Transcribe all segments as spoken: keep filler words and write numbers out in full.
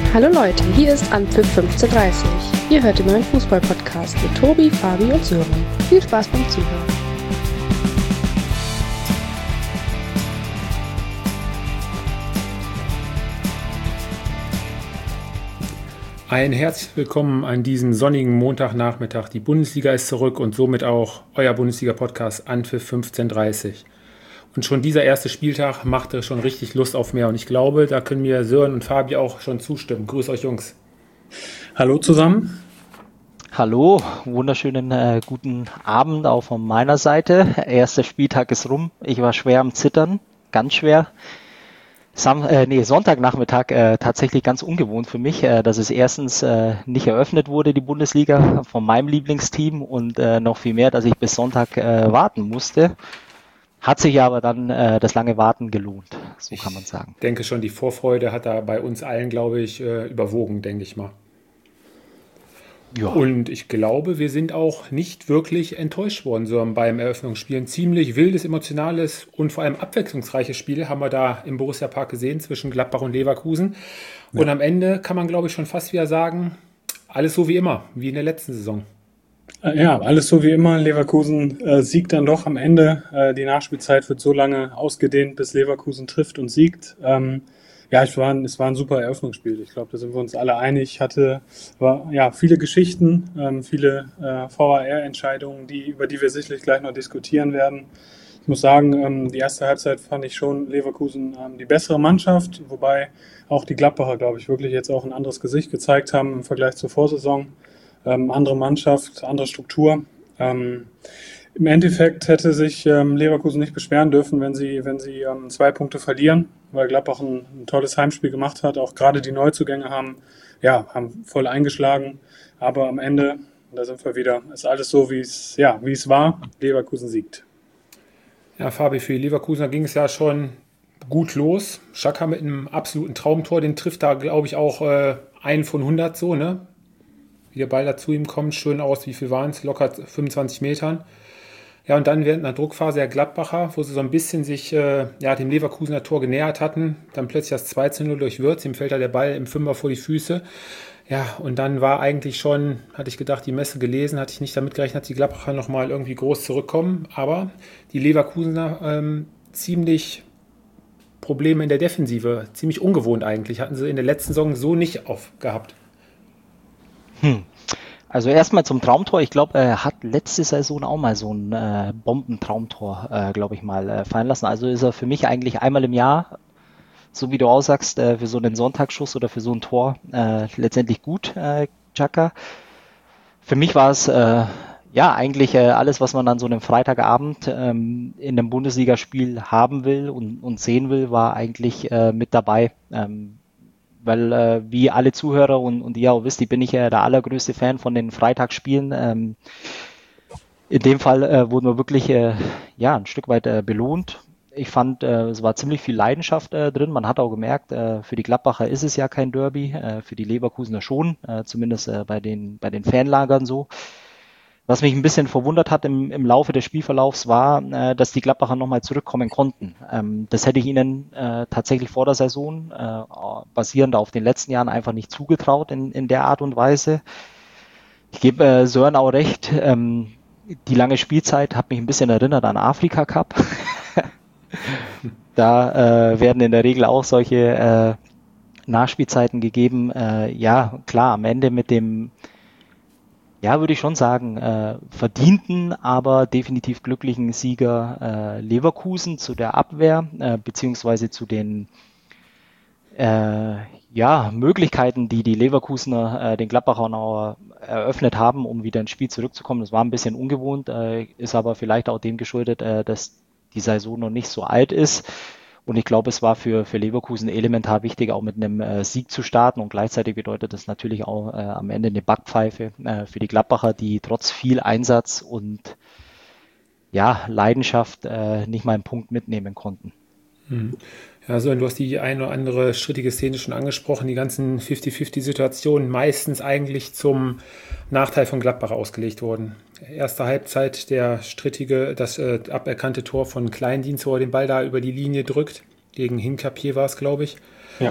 Hallo Leute, hier ist Anpfiff fünfzehn dreißig. Ihr hört den neuen Fußball-Podcast mit Tobi, Fabi und Sören. Viel Spaß beim Zuhören. Ein herzlich willkommen an diesem sonnigen Montagnachmittag. Die Bundesliga ist zurück und somit auch euer Bundesliga-Podcast Anpfiff fünfzehn dreißig. Und schon dieser erste Spieltag machte schon richtig Lust auf mehr. Und ich glaube, da können mir Sören und Fabi auch schon zustimmen. Grüß euch, Jungs. Hallo zusammen. Hallo, wunderschönen äh, guten Abend auch von meiner Seite. Erster Spieltag ist rum. Ich war schwer am Zittern, ganz schwer. Sam äh, nee, Sonntagnachmittag äh, tatsächlich ganz ungewohnt für mich, äh, dass es erstens äh, nicht eröffnet wurde, die Bundesliga, von meinem Lieblingsteam und äh, noch viel mehr, dass ich bis Sonntag äh, warten musste. Hat sich aber dann äh, das lange Warten gelohnt, so kann man sagen. Ich denke schon, die Vorfreude hat da bei uns allen, glaube ich, äh, überwogen, denke ich mal. Ja. Und ich glaube, wir sind auch nicht wirklich enttäuscht worden, sondern beim Eröffnungsspiel. Ein ziemlich wildes, emotionales und vor allem abwechslungsreiches Spiel haben wir da im Borussia Park gesehen zwischen Gladbach und Leverkusen. Ja. Und am Ende kann man, glaube ich, schon fast wieder sagen, alles so wie immer, wie in der letzten Saison. Ja, alles so wie immer. Leverkusen äh, siegt dann doch am Ende. Äh, die Nachspielzeit wird so lange ausgedehnt, bis Leverkusen trifft und siegt. Ähm, ja, es war, ein, es war ein super Eröffnungsspiel. Ich glaube, da sind wir uns alle einig. Hatte war, ja viele Geschichten, ähm, viele äh, V A R-Entscheidungen, die, über die wir sicherlich gleich noch diskutieren werden. Ich muss sagen, ähm, die erste Halbzeit fand ich schon Leverkusen ähm, die bessere Mannschaft, wobei auch die Gladbacher, glaube ich, wirklich jetzt auch ein anderes Gesicht gezeigt haben im Vergleich zur Vorsaison. Ähm, andere Mannschaft, andere Struktur. Ähm, Im Endeffekt hätte sich ähm, Leverkusen nicht beschweren dürfen, wenn sie, wenn sie ähm, zwei Punkte verlieren, weil Gladbach ein, ein tolles Heimspiel gemacht hat. Auch gerade die Neuzugänge haben, ja, haben voll eingeschlagen. Aber am Ende, da sind wir wieder, ist alles so, wie es, ja, wie es war. Leverkusen siegt. Ja, Fabi, für die Leverkusener ging es ja schon gut los. Xhaka mit einem absoluten Traumtor, den trifft da, glaube ich, auch äh, einen von hundert so, ne? Wie der Ball da zu ihm kommt, schön aus, wie viel waren es? Locker fünfundzwanzig Metern. Ja, und dann während einer Druckphase der Gladbacher, wo sie so ein bisschen sich äh, ja, dem Leverkusener Tor genähert hatten, dann plötzlich das zwei zu null durch Würz, ihm fällt da der Ball im Fünfer vor die Füße. Ja, und dann war eigentlich schon, hatte ich gedacht, die Messe gelesen, hatte ich nicht damit gerechnet, dass die Gladbacher nochmal irgendwie groß zurückkommen. Aber die Leverkusener ähm, ziemlich Probleme in der Defensive, ziemlich ungewohnt eigentlich, hatten sie in der letzten Saison so nicht aufgehabt. Hm. Also erstmal zum Traumtor. Ich glaube, er hat letzte Saison auch mal so ein äh, Bombentraumtor, äh, glaube ich, mal äh, fallen lassen. Also ist er für mich eigentlich einmal im Jahr, so wie du auch sagst, äh, für so einen Sonntagsschuss oder für so ein Tor äh, letztendlich gut, äh, Xhaka. Für mich war es äh, ja eigentlich äh, alles, was man an so einem Freitagabend ähm, in einem Bundesligaspiel haben will und, und sehen will, war eigentlich äh, mit dabei. Ähm, Weil, äh, wie alle Zuhörer und, und ihr auch wisst, ich bin nicht äh, der allergrößte Fan von den Freitagsspielen. Ähm, in dem Fall äh, wurden wir wirklich äh, ja, ein Stück weit äh, belohnt. Ich fand, äh, es war ziemlich viel Leidenschaft äh, drin. Man hat auch gemerkt, äh, für die Gladbacher ist es ja kein Derby, äh, für die Leverkusener schon, äh, zumindest äh, bei den, bei den Fanlagern so. Was mich ein bisschen verwundert hat im, im Laufe des Spielverlaufs war, äh, dass die Gladbacher nochmal zurückkommen konnten. Ähm, das hätte ich ihnen äh, tatsächlich vor der Saison, äh, basierend auf den letzten Jahren, einfach nicht zugetraut in, in der Art und Weise. Ich gebe äh, Sören auch recht, ähm, die lange Spielzeit hat mich ein bisschen erinnert an Afrika Cup. Da äh, werden in der Regel auch solche äh, Nachspielzeiten gegeben. Äh, ja, klar, am Ende mit dem Ja, würde ich schon sagen, äh, verdienten, aber definitiv glücklichen Sieger äh, Leverkusen zu der Abwehr, äh, beziehungsweise zu den äh, ja, Möglichkeiten, die die Leverkusener äh, den Gladbachern auch eröffnet haben, um wieder ins Spiel zurückzukommen. Das war ein bisschen ungewohnt, äh, ist aber vielleicht auch dem geschuldet, äh, dass die Saison noch nicht so alt ist. Und ich glaube, es war für, für Leverkusen elementar wichtig, auch mit einem äh, Sieg zu starten. Und gleichzeitig bedeutet das natürlich auch äh, am Ende eine Backpfeife äh, für die Gladbacher, die trotz viel Einsatz und ja, Leidenschaft äh, nicht mal einen Punkt mitnehmen konnten. Mhm. Ja, so, du hast die eine oder andere strittige Szene schon angesprochen, die ganzen fünfzig fünfzig-Situationen meistens eigentlich zum Nachteil von Gladbach ausgelegt wurden. Erste Halbzeit der strittige, das äh, aberkannte Tor von Kleindienst, wo er den Ball da über die Linie drückt. Gegen Hincapié war es, glaube ich. Ja.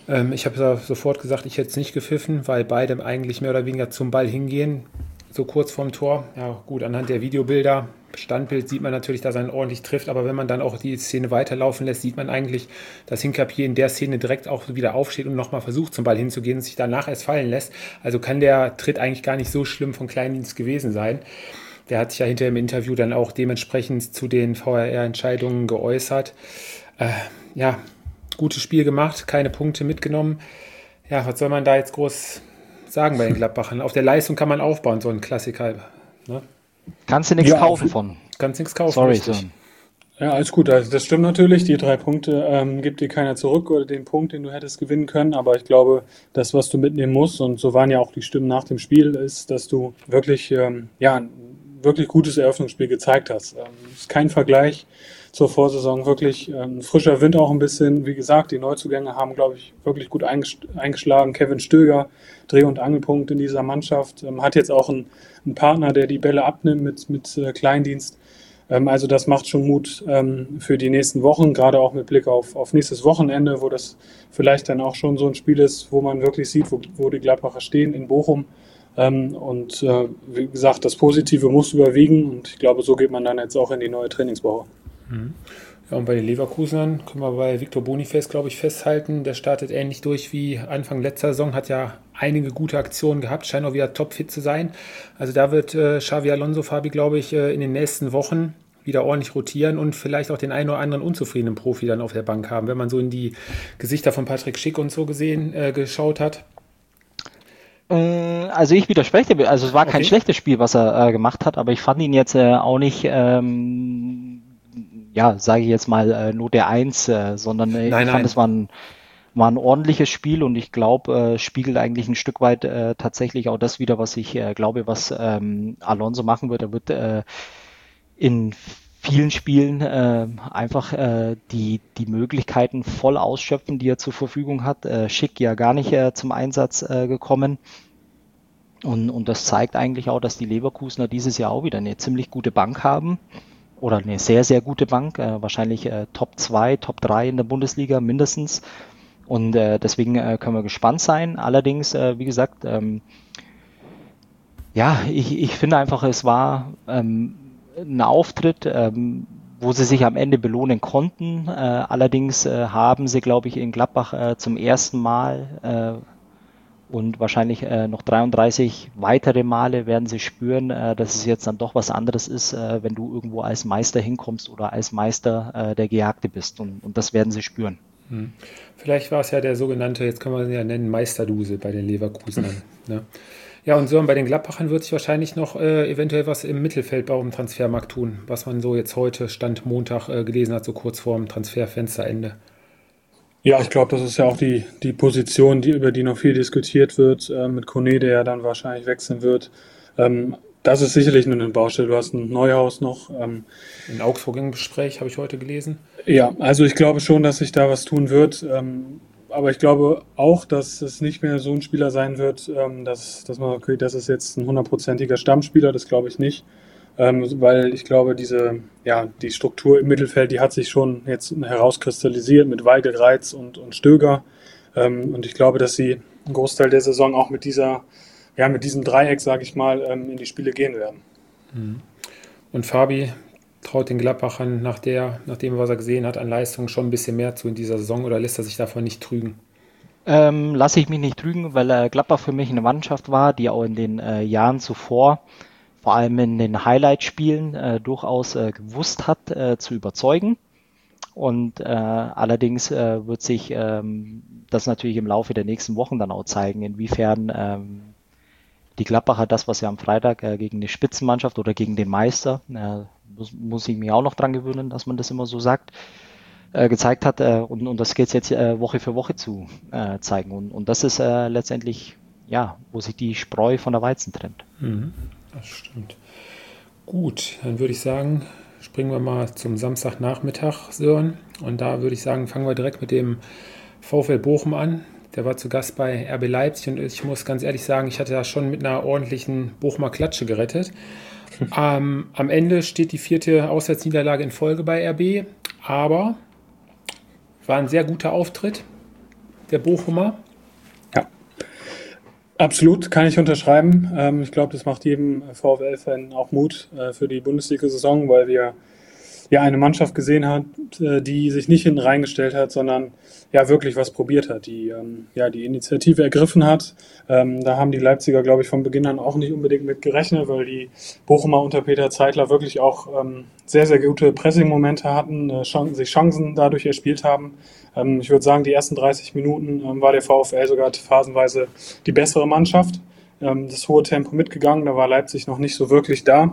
Ähm, ich habe ja sofort gesagt, ich hätte es nicht gepfiffen, weil beide eigentlich mehr oder weniger zum Ball hingehen, so kurz vorm Tor. Ja gut, anhand der Videobilder, Standbild sieht man natürlich, dass er ihn ordentlich trifft, aber wenn man dann auch die Szene weiterlaufen lässt, sieht man eigentlich, dass Hincapié in der Szene direkt auch wieder aufsteht und nochmal versucht, zum Ball hinzugehen und sich danach erst fallen lässt. Also kann der Tritt eigentlich gar nicht so schlimm von Kleindienst gewesen sein. Der hat sich ja hinterher im Interview dann auch dementsprechend zu den V A R-Entscheidungen geäußert. Äh, ja, gutes Spiel gemacht, keine Punkte mitgenommen. Ja, was soll man da jetzt groß sagen bei den Gladbachern? Auf der Leistung kann man aufbauen, so ein Klassiker. Ne? Kannst du nichts Ja, kaufen von. Kannst nichts kaufen. Sorry, richtig. Sören. Ja, alles gut. Also das stimmt natürlich. Die drei Punkte ähm, gibt dir keiner zurück oder den Punkt, den du hättest gewinnen können. Aber ich glaube, das, was du mitnehmen musst, und so waren ja auch die Stimmen nach dem Spiel, ist, dass du wirklich, ähm, ja, ein wirklich gutes Eröffnungsspiel gezeigt hast. Ähm, ist kein Vergleich zur Vorsaison. Wirklich ähm, frischer Wind auch ein bisschen. Wie gesagt, die Neuzugänge haben, glaube ich, wirklich gut eingeschlagen. Kevin Stöger, Dreh- und Angelpunkt in dieser Mannschaft. Ähm, hat jetzt auch einen, einen Partner, der die Bälle abnimmt mit, mit äh, Kleindienst. Also das macht schon Mut ähm, für die nächsten Wochen, gerade auch mit Blick auf, auf nächstes Wochenende, wo das vielleicht dann auch schon so ein Spiel ist, wo man wirklich sieht, wo, wo die Gladbacher stehen in Bochum. Ähm, und äh, wie gesagt, das Positive muss überwiegen und ich glaube, so geht man dann jetzt auch in die neue Trainingswoche. Mhm. Ja, und bei den Leverkusenern können wir bei Victor Boniface, glaube ich, festhalten. Der startet ähnlich durch wie Anfang letzter Saison, hat ja einige gute Aktionen gehabt, scheint auch wieder topfit zu sein. Also da wird äh, Xavi Alonso, Fabi, glaube ich, äh, in den nächsten Wochen wieder ordentlich rotieren und vielleicht auch den einen oder anderen unzufriedenen Profi dann auf der Bank haben, wenn man so in die Gesichter von Patrick Schick und so gesehen, äh, geschaut hat. Also ich widerspreche, also es war kein Okay. schlechtes Spiel, was er äh, gemacht hat, aber ich fand ihn jetzt äh, auch nicht, ähm, ja, sage ich jetzt mal, äh, nur der Eins, äh, sondern äh, Nein, ich nein. fand, es war ein, war ein ordentliches Spiel und ich glaube, äh, spiegelt eigentlich ein Stück weit äh, tatsächlich auch das wieder, was ich äh, glaube, was ähm, Alonso machen wird. Er wird äh, in vielen Spielen äh, einfach äh, die, die Möglichkeiten voll ausschöpfen, die er zur Verfügung hat. Äh, Schick ja gar nicht äh, zum Einsatz äh, gekommen. Und, und das zeigt eigentlich auch, dass die Leverkusener dieses Jahr auch wieder eine ziemlich gute Bank haben. Oder eine sehr, sehr gute Bank. Äh, wahrscheinlich äh, Top zwei, Top drei in der Bundesliga mindestens. Und äh, deswegen äh, können wir gespannt sein. Allerdings, äh, wie gesagt, ähm, ja, ich, ich finde einfach, es war ähm, ein Auftritt, ähm, wo sie sich am Ende belohnen konnten. Äh, allerdings äh, haben sie, glaube ich, in Gladbach äh, zum ersten Mal äh, und wahrscheinlich äh, noch dreiunddreißig weitere Male werden sie spüren, äh, dass es jetzt dann doch was anderes ist, äh, wenn du irgendwo als Meister hinkommst oder als Meister äh, der Gejagte bist. Und, und das werden sie spüren. Hm. Vielleicht war es ja der sogenannte, jetzt kann man ihn ja nennen, Meisterdusel bei den Leverkusenern. Ne? Ja, und so bei den Gladbachern wird sich wahrscheinlich noch äh, eventuell was im Mittelfeld bei dem Transfermarkt tun, was man so jetzt heute, Stand Montag, äh, gelesen hat, so kurz vor dem Transferfensterende. Ja, ich glaube, das ist ja auch die, die Position, die, über die noch viel diskutiert wird, äh, mit Kone, der ja dann wahrscheinlich wechseln wird. Ähm, das ist sicherlich nur eine Baustelle. Du hast ein Neuhaus noch. Ähm, In Augsburg im Gespräch, habe ich heute gelesen. Ja, also ich glaube schon, dass sich da was tun wird. Ähm, aber ich glaube auch, dass es nicht mehr so ein Spieler sein wird, ähm, dass, dass man, okay, das ist jetzt ein hundertprozentiger Stammspieler, das glaube ich nicht. Ähm, weil ich glaube, diese, ja, die Struktur im Mittelfeld, die hat sich schon jetzt herauskristallisiert mit Weigel, Reitz und, und Stöger. Ähm, und ich glaube, dass sie einen Großteil der Saison auch mit dieser, ja, mit diesem Dreieck, sage ich mal, ähm, in die Spiele gehen werden. Und Fabi traut den Gladbachern nach, der, nach dem, was er gesehen hat, an Leistung schon ein bisschen mehr zu in dieser Saison oder lässt er sich davon nicht trügen? Ähm, lasse ich mich nicht trügen, weil äh, Gladbach für mich eine Mannschaft war, die auch in den äh, Jahren zuvor, vor allem in den Highlight-Spielen, äh, durchaus äh, gewusst hat, äh, zu überzeugen. Und äh, allerdings äh, wird sich ähm, das natürlich im Laufe der nächsten Wochen dann auch zeigen, inwiefern ähm, die Gladbacher das, was ja am Freitag äh, gegen die Spitzenmannschaft oder gegen den Meister, äh, muss, muss ich mich auch noch dran gewöhnen, dass man das immer so sagt, äh, gezeigt hat. Äh, und, und das geht jetzt äh, Woche für Woche zu äh, zeigen. Und, und das ist äh, letztendlich, ja, wo sich die Spreu von der Weizen trennt. Mhm, das stimmt. Gut, dann würde ich sagen, springen wir mal zum Samstagnachmittag, Sören. Und da würde ich sagen, fangen wir direkt mit dem VfL Bochum an. Der war zu Gast bei R B Leipzig und ich muss ganz ehrlich sagen, ich hatte da schon mit einer ordentlichen Bochumer Klatsche gerettet. ähm, am Ende steht die vierte Auswärtsniederlage in Folge bei R B, aber war ein sehr guter Auftritt. der Bochumer. Ja, absolut, kann ich unterschreiben. Ähm, ich glaube, das macht jedem VfL-Fan auch Mut äh, für die Bundesliga-Saison, weil wir ja eine Mannschaft gesehen hat, äh, die sich nicht hinten reingestellt hat, sondern ja wirklich was probiert hat, die ähm, ja die Initiative ergriffen hat. Ähm, da haben die Leipziger, glaube ich, von Beginn an auch nicht unbedingt mit gerechnet, weil die Bochumer unter Peter Zeitler wirklich auch ähm, sehr, sehr gute Pressing-Momente hatten, äh, Chancen, sich Chancen dadurch erspielt haben. Ähm, ich würde sagen, die ersten dreißig Minuten ähm, war der VfL sogar phasenweise die bessere Mannschaft. Ähm, das hohe Tempo mitgegangen, da war Leipzig noch nicht so wirklich da.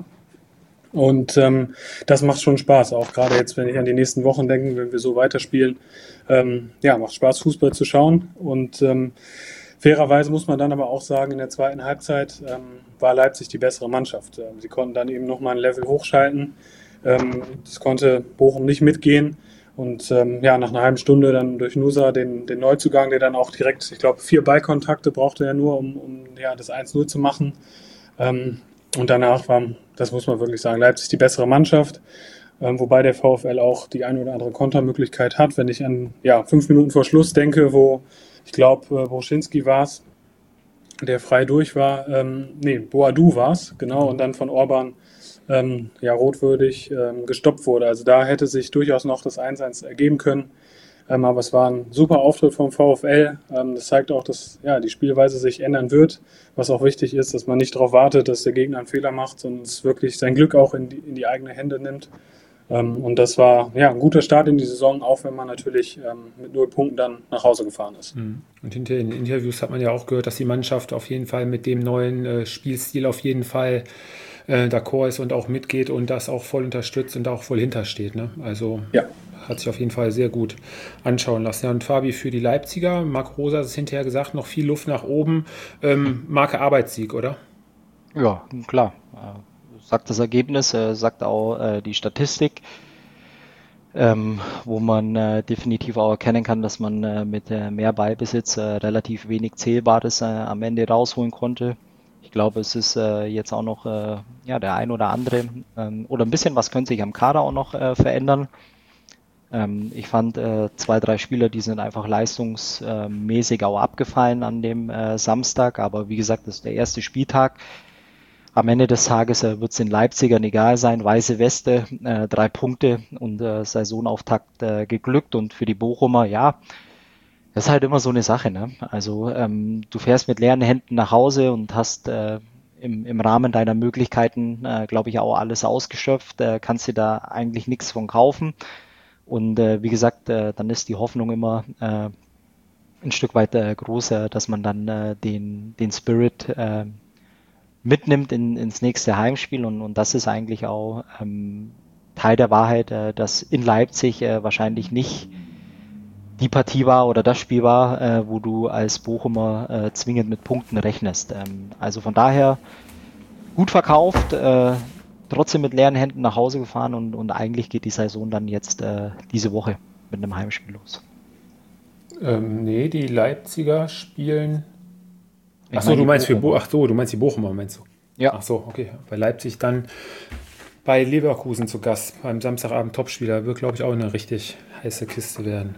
Und ähm, das macht schon Spaß, auch gerade jetzt, wenn ich an die nächsten Wochen denke, wenn wir so weiterspielen. Ähm, ja, macht Spaß, Fußball zu schauen. Und ähm, fairerweise muss man dann aber auch sagen, in der zweiten Halbzeit ähm, war Leipzig die bessere Mannschaft. Ähm, sie konnten dann eben nochmal ein Level hochschalten. Ähm, das konnte Bochum nicht mitgehen. Und ähm, ja, nach einer halben Stunde dann durch Nusa den, den Neuzugang, der dann auch direkt, ich glaube, vier Ballkontakte brauchte er nur, um, um ja, das eins null zu machen. Ähm, Und danach war, das muss man wirklich sagen, Leipzig die bessere Mannschaft, ähm, wobei der VfL auch die eine oder andere Kontermöglichkeit hat. Wenn ich an ja, fünf Minuten vor Schluss denke, wo ich glaube, äh, Broschinski war es, der frei durch war, ähm, nee, Boadu war es, genau, und dann von Orban ähm, ja, rotwürdig ähm, gestoppt wurde. Also da hätte sich durchaus noch das eins eins ergeben können. Ähm, aber es war ein super Auftritt vom VfL. Ähm, das zeigt auch, dass ja, die Spielweise sich ändern wird. Was auch wichtig ist, dass man nicht darauf wartet, dass der Gegner einen Fehler macht, sondern es wirklich sein Glück auch in die, in die eigene Hände nimmt. Ähm, und das war ja, ein guter Start in die Saison, auch wenn man natürlich ähm, mit null Punkten dann nach Hause gefahren ist. Und hinter in den Interviews hat man ja auch gehört, dass die Mannschaft auf jeden Fall mit dem neuen äh, Spielstil auf jeden Fall äh, d'accord ist und auch mitgeht und das auch voll unterstützt und da auch voll hintersteht. Ne? Also ja. Hat sich auf jeden Fall sehr gut anschauen lassen. Ja, und Fabi, für die Leipziger, Marc Rosa hat es hinterher gesagt, noch viel Luft nach oben. Ähm, Marke Arbeitssieg, oder? Ja, klar. Äh, sagt das Ergebnis, äh, sagt auch äh, die Statistik, ähm, wo man äh, definitiv auch erkennen kann, dass man äh, mit äh, mehr Ballbesitz äh, relativ wenig Zählbares äh, am Ende rausholen konnte. Ich glaube, es ist äh, jetzt auch noch äh, ja, der ein oder andere ähm, oder ein bisschen was könnte sich am Kader auch noch äh, verändern. Ähm, ich fand äh, zwei, drei Spieler, die sind einfach leistungsmäßig auch abgefallen an dem äh, Samstag, aber wie gesagt, das ist der erste Spieltag. Am Ende des Tages äh, wird es den Leipzigern egal sein, weiße Weste, äh, drei Punkte und äh, Saisonauftakt äh, geglückt und für die Bochumer, ja, das ist halt immer so eine Sache, ne? Also ähm, du fährst mit leeren Händen nach Hause und hast äh, im, im Rahmen deiner Möglichkeiten, äh, glaube ich, auch alles ausgeschöpft, äh, kannst dir da eigentlich nichts von kaufen. Und äh, wie gesagt, äh, dann ist die Hoffnung immer äh, ein Stück weit äh, groß, äh, dass man dann äh, den, den Spirit äh, mitnimmt in, ins nächste Heimspiel. Und, und das ist eigentlich auch ähm, Teil der Wahrheit, äh, dass in Leipzig äh, wahrscheinlich nicht die Partie war oder das Spiel war, äh, wo du als Bochumer äh, zwingend mit Punkten rechnest. Ähm, also von daher gut verkauft, äh, trotzdem mit leeren Händen nach Hause gefahren und, und eigentlich geht die Saison dann jetzt äh, diese Woche mit einem Heimspiel los. Ähm, nee, die Leipziger spielen. Ich Ach so, meine, du die meinst für Bo Bochumer. Ach so, du meinst die Bochumer, meinst du? Ja. Ach so, okay. Bei Leipzig dann bei Leverkusen zu Gast beim Samstagabend Topspieler. Wird, glaube ich, auch eine richtig heiße Kiste werden.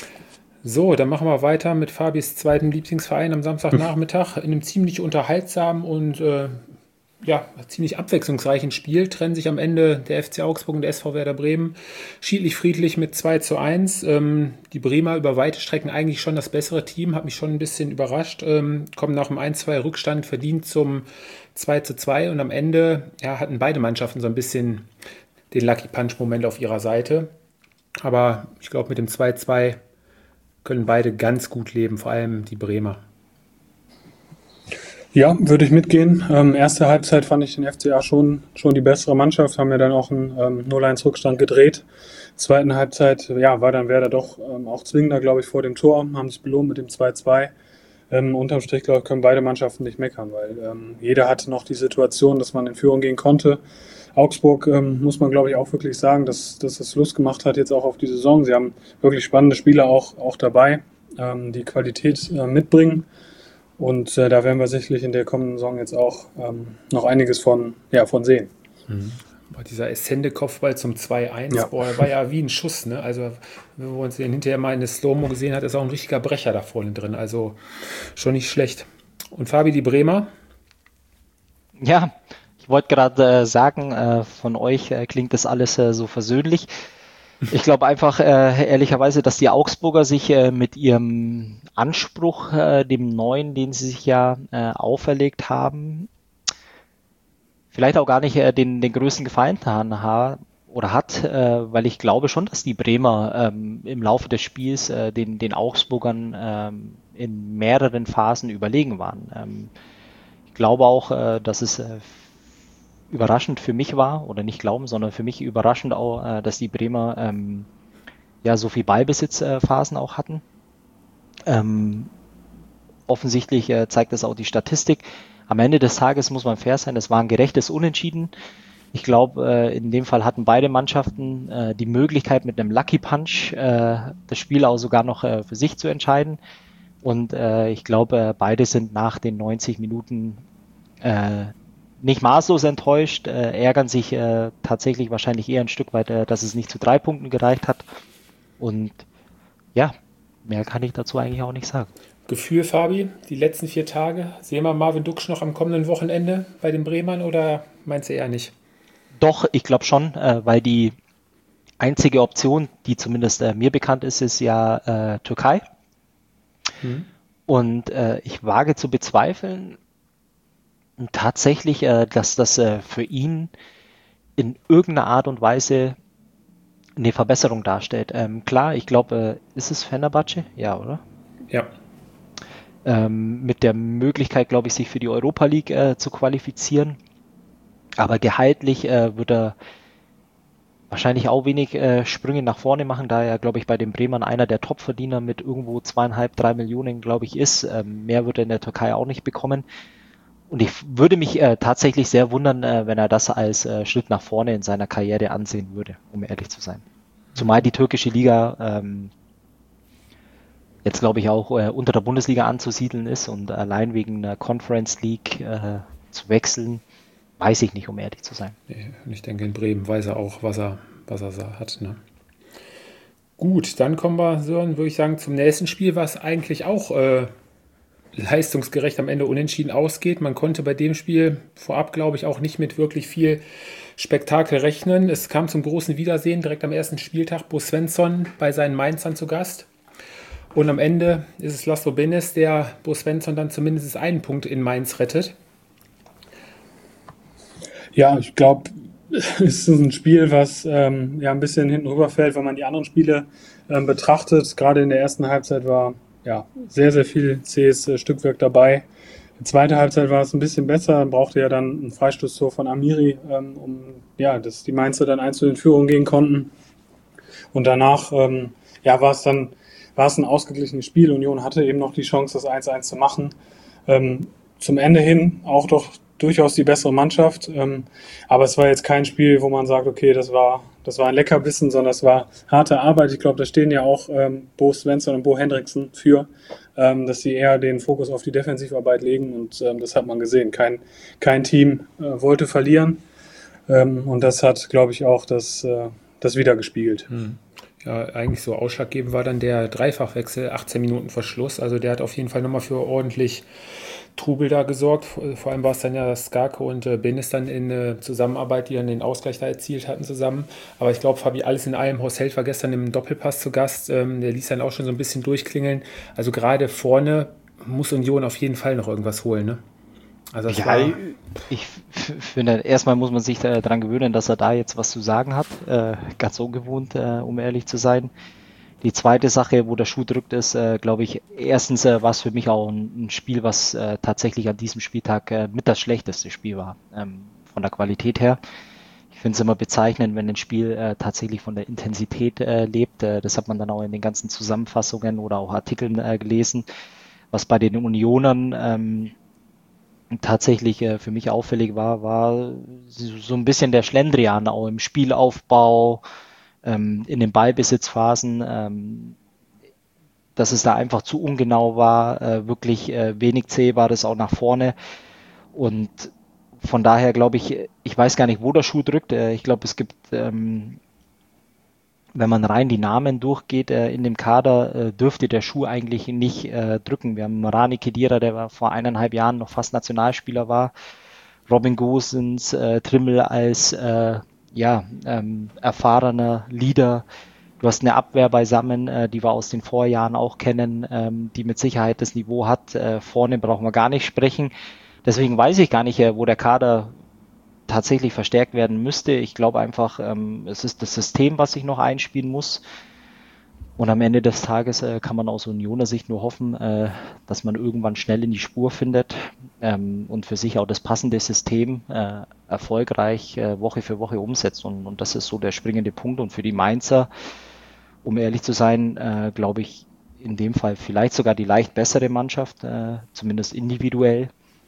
So, dann machen wir weiter mit Fabis zweiten Lieblingsverein am Samstagnachmittag in einem ziemlich unterhaltsamen und äh, ja, ziemlich abwechslungsreichen Spiel. Trennen sich am Ende der F C Augsburg und der S V Werder Bremen schiedlich friedlich mit zwei zu eins. Ähm, die Bremer über weite Strecken eigentlich schon das bessere Team, hat mich schon ein bisschen überrascht. Ähm, kommen nach dem eins zwei Rückstand verdient zum zwei zu zwei und am Ende ja, hatten beide Mannschaften so ein bisschen den Lucky Punch-Moment auf ihrer Seite. Aber ich glaube, mit dem zwei zwei können beide ganz gut leben, vor allem die Bremer. Ja, würde ich mitgehen. Ähm, erste Halbzeit fand ich den F C A schon, schon die bessere Mannschaft, haben ja dann auch einen ähm, null eins Rückstand gedreht. Zweiten Halbzeit, ja, war dann Werder doch ähm, auch zwingender, glaube ich, vor dem Tor, haben sich belohnt mit dem zwei zwei. Ähm, unterm Strich, glaube ich, können beide Mannschaften nicht meckern, weil ähm, jeder hatte noch die Situation, dass man in Führung gehen konnte. Augsburg ähm, muss man, glaube ich, auch wirklich sagen, dass, dass es Lust gemacht hat jetzt auch auf die Saison. Sie haben wirklich spannende Spieler auch, auch dabei, ähm, die Qualität äh, mitbringen. Und äh, da werden wir sicherlich in der kommenden Saison jetzt auch ähm, noch einiges von, ja, von sehen. Mhm. Boah, dieser Essende-Kopfball zum zwei eins, Ja. boah, der war ja wie ein Schuss, ne? Also, wenn man uns den hinterher mal in der Slow-Mo gesehen hat, ist auch ein richtiger Brecher da vorne drin. Also, schon nicht schlecht. Und Fabi, die Bremer? Ja, ich wollte gerade äh, sagen, äh, von euch äh, klingt das alles äh, so versöhnlich. Ich glaube einfach äh, ehrlicherweise, dass die Augsburger sich äh, mit ihrem Anspruch, äh, dem neuen, den sie sich ja äh, auferlegt haben, vielleicht auch gar nicht äh, den, den größten Gefallen getan ha oder hat, äh, weil ich glaube schon, dass die Bremer ähm, im Laufe des Spiels äh, den, den Augsburgern ähm, in mehreren Phasen überlegen waren. Ähm, ich glaube auch, äh, dass es äh, überraschend für mich war, oder nicht glauben, sondern für mich überraschend auch, äh, dass die Bremer ähm, ja so viel Ballbesitzphasen auch hatten. Ähm, offensichtlich äh, zeigt das auch die Statistik. Am Ende des Tages muss man fair sein, das war ein gerechtes Unentschieden. Ich glaube, äh, in dem Fall hatten beide Mannschaften äh, die Möglichkeit, mit einem Lucky Punch äh, das Spiel auch sogar noch äh, für sich zu entscheiden. Und äh, ich glaube, äh, beide sind nach den neunzig Minuten äh, nicht maßlos enttäuscht, äh, ärgern sich äh, tatsächlich wahrscheinlich eher ein Stück weit, äh, dass es nicht zu drei Punkten gereicht hat. Und ja, mehr kann ich dazu eigentlich auch nicht sagen. Gefühl, Fabi, die letzten vier Tage. Sehen wir Marvin Duksch noch am kommenden Wochenende bei den Bremern oder meinst du eher nicht? Doch, ich glaube schon, äh, weil die einzige Option, die zumindest äh, mir bekannt ist, ist ja äh, Türkei. Hm. Und äh, ich wage zu bezweifeln, tatsächlich, äh, dass das äh, für ihn in irgendeiner Art und Weise eine Verbesserung darstellt. Ähm, klar, ich glaube, äh, ist es Fenerbahce? Ja, oder? Ja. Ähm, mit der Möglichkeit, glaube ich, sich für die Europa League äh, zu qualifizieren. Aber gehaltlich äh, wird er wahrscheinlich auch wenig äh, Sprünge nach vorne machen, da er, glaube ich, bei den Bremern einer der Topverdiener mit irgendwo zweieinhalb, drei Millionen, glaube ich, ist. Ähm, mehr wird er in der Türkei auch nicht bekommen. Und ich würde mich äh, tatsächlich sehr wundern, äh, wenn er das als äh, Schritt nach vorne in seiner Karriere ansehen würde, um ehrlich zu sein. Zumal die türkische Liga ähm, jetzt, glaube ich, auch äh, unter der Bundesliga anzusiedeln ist und allein wegen der Conference League äh, zu wechseln, weiß ich nicht, um ehrlich zu sein. Nee, und ich denke, in Bremen weiß er auch, was er, was er hat. Ne? Gut, dann kommen wir, Sören, würde ich sagen, zum nächsten Spiel, was eigentlich auch äh, leistungsgerecht am Ende unentschieden ausgeht. Man konnte bei dem Spiel vorab, glaube ich, auch nicht mit wirklich viel Spektakel rechnen. Es kam zum großen Wiedersehen direkt am ersten Spieltag. Bo Svensson bei seinen Mainzern zu Gast. Und am Ende ist es Laszlo Benes, der Bo Svensson dann zumindest einen Punkt in Mainz rettet. Ja, ich glaube, es ist ein Spiel, was ähm, ja ein bisschen hinten rüberfällt, wenn man die anderen Spiele ähm, betrachtet. Gerade in der ersten Halbzeit war ja sehr, sehr viel zähes äh, Stückwerk dabei. Die zweite Halbzeit war es ein bisschen besser, dann brauchte ja dann ein Freistoßtor von Amiri, ähm, um ja, dass die Mainzer dann eins zu in Führung gehen konnten. Und danach ähm, ja, war es dann war es ein ausgeglichenes Spiel. Union hatte eben noch die Chance, das eins eins zu machen. Ähm, zum Ende hin auch doch durchaus die bessere Mannschaft. Ähm, aber es war jetzt kein Spiel, wo man sagt, okay, das war, das war ein Leckerbissen, sondern es war harte Arbeit. Ich glaube, da stehen ja auch ähm, Bo Svensson und Bo Hendrickson für, ähm, dass sie eher den Fokus auf die Defensivarbeit legen. Und ähm, das hat man gesehen. Kein, kein Team äh, wollte verlieren. Ähm, und das hat, glaube ich, auch das, äh, das wiedergespiegelt. Hm. Ja, eigentlich so ausschlaggebend war dann der Dreifachwechsel, achtzehn Minuten vor Schluss. Also der hat auf jeden Fall nochmal für ordentlich Trubel da gesorgt. Vor allem war es dann ja Skarke und äh, Benes dann in äh, Zusammenarbeit, die dann den Ausgleich da erzielt hatten zusammen. Aber ich glaube, Fabi, alles in allem, Horst Held war gestern im Doppelpass zu Gast. Ähm, der ließ dann auch schon so ein bisschen durchklingeln. Also gerade vorne muss Union auf jeden Fall noch irgendwas holen, ne? Also das Ja, war, ich f- finde, erstmal muss man sich äh, daran gewöhnen, dass er da jetzt was zu sagen hat. Äh, ganz ungewohnt, äh, um ehrlich zu sein. Die zweite Sache, wo der Schuh drückt, ist, äh, glaube ich, erstens äh, war es für mich auch ein, ein Spiel, was äh, tatsächlich an diesem Spieltag äh, mit das schlechteste Spiel war, ähm, von der Qualität her. Ich finde es immer bezeichnend, wenn ein Spiel äh, tatsächlich von der Intensität äh, lebt. Äh, das hat man dann auch in den ganzen Zusammenfassungen oder auch Artikeln äh, gelesen, was bei den Unionern ähm, tatsächlich äh, für mich auffällig war, war so so ein bisschen der Schlendrian auch im Spielaufbau, ähm, in den Ballbesitzphasen, ähm, dass es da einfach zu ungenau war, äh, wirklich äh, wenig Zählbares auch nach vorne. Und von daher glaube ich, ich weiß gar nicht, wo der Schuh drückt. Äh, ich glaube, es gibt, ähm, wenn man rein die Namen durchgeht äh, in dem Kader, äh, dürfte der Schuh eigentlich nicht äh, drücken. Wir haben Rani Khedira, der war vor eineinhalb Jahren noch fast Nationalspieler war, Robin Gosens, äh, Trimmel als äh, ja, ähm, erfahrener Leader. Du hast eine Abwehr beisammen, äh, die wir aus den Vorjahren auch kennen, ähm, die mit Sicherheit das Niveau hat. Äh, vorne brauchen wir gar nicht sprechen. Deswegen weiß ich gar nicht, äh, wo der Kader tatsächlich verstärkt werden müsste. Ich glaube einfach, ähm, es ist das System, was sich noch einspielen muss. Und am Ende des Tages äh, kann man aus Unioner Sicht nur hoffen, äh, dass man irgendwann schnell in die Spur findet ähm, und für sich auch das passende System äh, erfolgreich äh, Woche für Woche umsetzt. Und, und das ist so der springende Punkt. Und für die Mainzer, um ehrlich zu sein, äh, glaube ich, in dem Fall vielleicht sogar die leicht bessere Mannschaft, äh, zumindest individuell.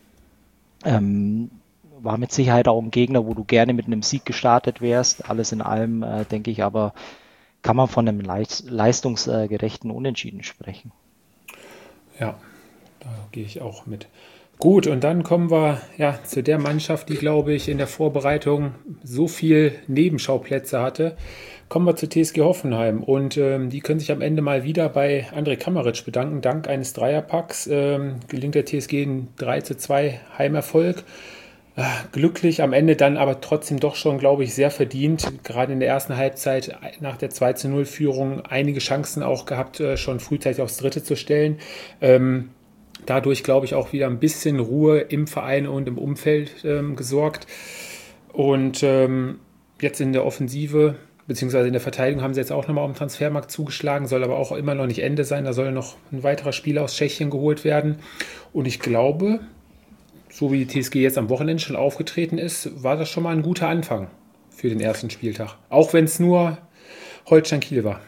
Ähm, war mit Sicherheit auch ein Gegner, wo du gerne mit einem Sieg gestartet wärst. Alles in allem, äh, denke ich, aber kann man von einem leist- leistungsgerechten Unentschieden sprechen. Ja, da gehe ich auch mit. Gut, und dann kommen wir ja zu der Mannschaft, die, glaube ich, in der Vorbereitung so viel Nebenschauplätze hatte. Kommen wir zu T S G Hoffenheim und ähm, die können sich am Ende mal wieder bei Andrej Kramaric bedanken. Dank eines Dreierpacks ähm, gelingt der T S G ein drei zu zwei Heimerfolg. Äh, glücklich, am Ende dann aber trotzdem doch schon, glaube ich, sehr verdient. Gerade in der ersten Halbzeit nach der zwei zu null Führung einige Chancen auch gehabt, äh, schon frühzeitig aufs Dritte zu stellen. Ähm, dadurch, glaube ich, auch wieder ein bisschen Ruhe im Verein und im Umfeld ähm, gesorgt. Und ähm, jetzt in der Offensive beziehungsweise in der Verteidigung haben sie jetzt auch nochmal auf dem Transfermarkt zugeschlagen, soll aber auch immer noch nicht Ende sein. Da soll noch ein weiterer Spieler aus Tschechien geholt werden. Und ich glaube, so wie die T S G jetzt am Wochenende schon aufgetreten ist, war das schon mal ein guter Anfang für den ersten Spieltag. Auch wenn es nur Holstein Kiel war.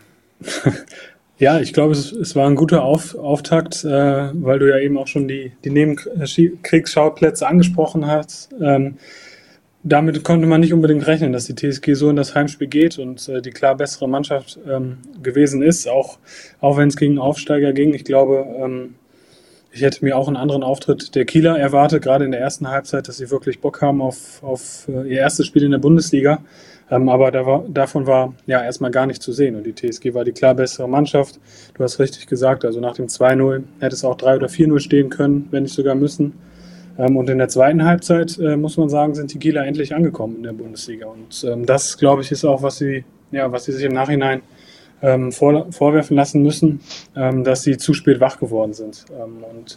Ja, ich glaube, es, es war ein guter Auf, Auftakt, äh, weil du ja eben auch schon die, die Nebenkriegsschauplätze angesprochen hast. Ähm, damit konnte man nicht unbedingt rechnen, dass die T S G so in das Heimspiel geht und äh, die klar bessere Mannschaft ähm, gewesen ist, auch, auch wenn es gegen Aufsteiger ging. Ich glaube, ähm, ich hätte mir auch einen anderen Auftritt der Kieler erwartet, gerade in der ersten Halbzeit, dass sie wirklich Bock haben auf, auf äh, ihr erstes Spiel in der Bundesliga. Ähm, aber da war, davon war ja erstmal gar nicht zu sehen. Und die T S G war die klar bessere Mannschaft. Du hast richtig gesagt, also nach dem zwei null hätte es auch drei oder vier null stehen können, wenn nicht sogar müssen. Ähm, und in der zweiten Halbzeit, äh, muss man sagen, sind die Kieler endlich angekommen in der Bundesliga. Und ähm, das, glaube ich, ist auch, was sie, ja, was sie sich im Nachhinein ähm, vor, vorwerfen lassen müssen, ähm, dass sie zu spät wach geworden sind. Ähm, und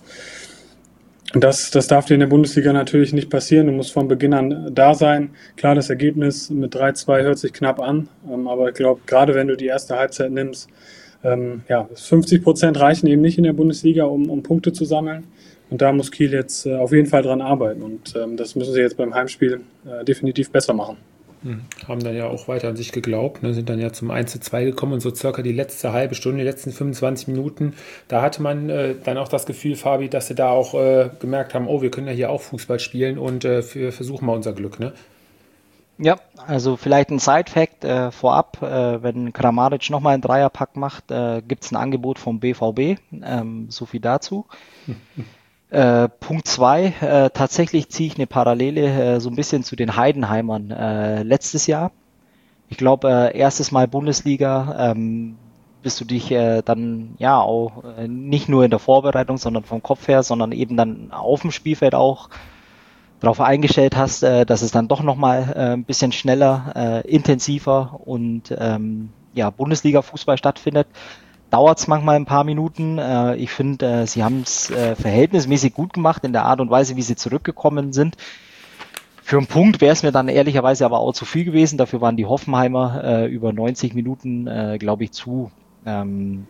Das, das darf dir in der Bundesliga natürlich nicht passieren. Du musst von Beginn an da sein. Klar, das Ergebnis mit drei zwei hört sich knapp an. Ähm, aber ich glaube, gerade wenn du die erste Halbzeit nimmst, ähm, ja, fünfzig Prozent reichen eben nicht in der Bundesliga, um, um Punkte zu sammeln. Und da muss Kiel jetzt äh, auf jeden Fall dran arbeiten. Und ähm, das müssen sie jetzt beim Heimspiel äh, definitiv besser machen. Haben dann ja auch weiter an sich geglaubt, ne, sind dann ja zum eins zu zwei gekommen und so circa die letzte halbe Stunde, die letzten fünfundzwanzig Minuten, da hatte man äh, dann auch das Gefühl, Fabi, dass sie da auch äh, gemerkt haben, oh, wir können ja hier auch Fußball spielen und äh, wir versuchen mal unser Glück, ne? Ja, also vielleicht ein Side-Fact äh, vorab, äh, wenn Kramaric nochmal einen Dreierpack macht, äh, gibt es ein Angebot vom B V B, ähm, so viel dazu. Äh, Punkt zwei, äh, tatsächlich ziehe ich eine Parallele äh, so ein bisschen zu den Heidenheimern äh, letztes Jahr. Ich glaube, äh, erstes Mal Bundesliga, ähm, bis du dich äh, dann ja auch äh, nicht nur in der Vorbereitung, sondern vom Kopf her, sondern eben dann auf dem Spielfeld auch darauf eingestellt hast, äh, dass es dann doch nochmal äh, ein bisschen schneller, äh, intensiver und ähm, ja, Bundesliga-Fußball stattfindet. Dauert es manchmal ein paar Minuten. Äh, ich finde, äh, sie haben es äh, verhältnismäßig gut gemacht in der Art und Weise, wie sie zurückgekommen sind. Für einen Punkt wäre es mir dann ehrlicherweise aber auch zu viel gewesen. Dafür waren die Hoffenheimer äh, über neunzig Minuten, äh, glaube ich, zu ähm,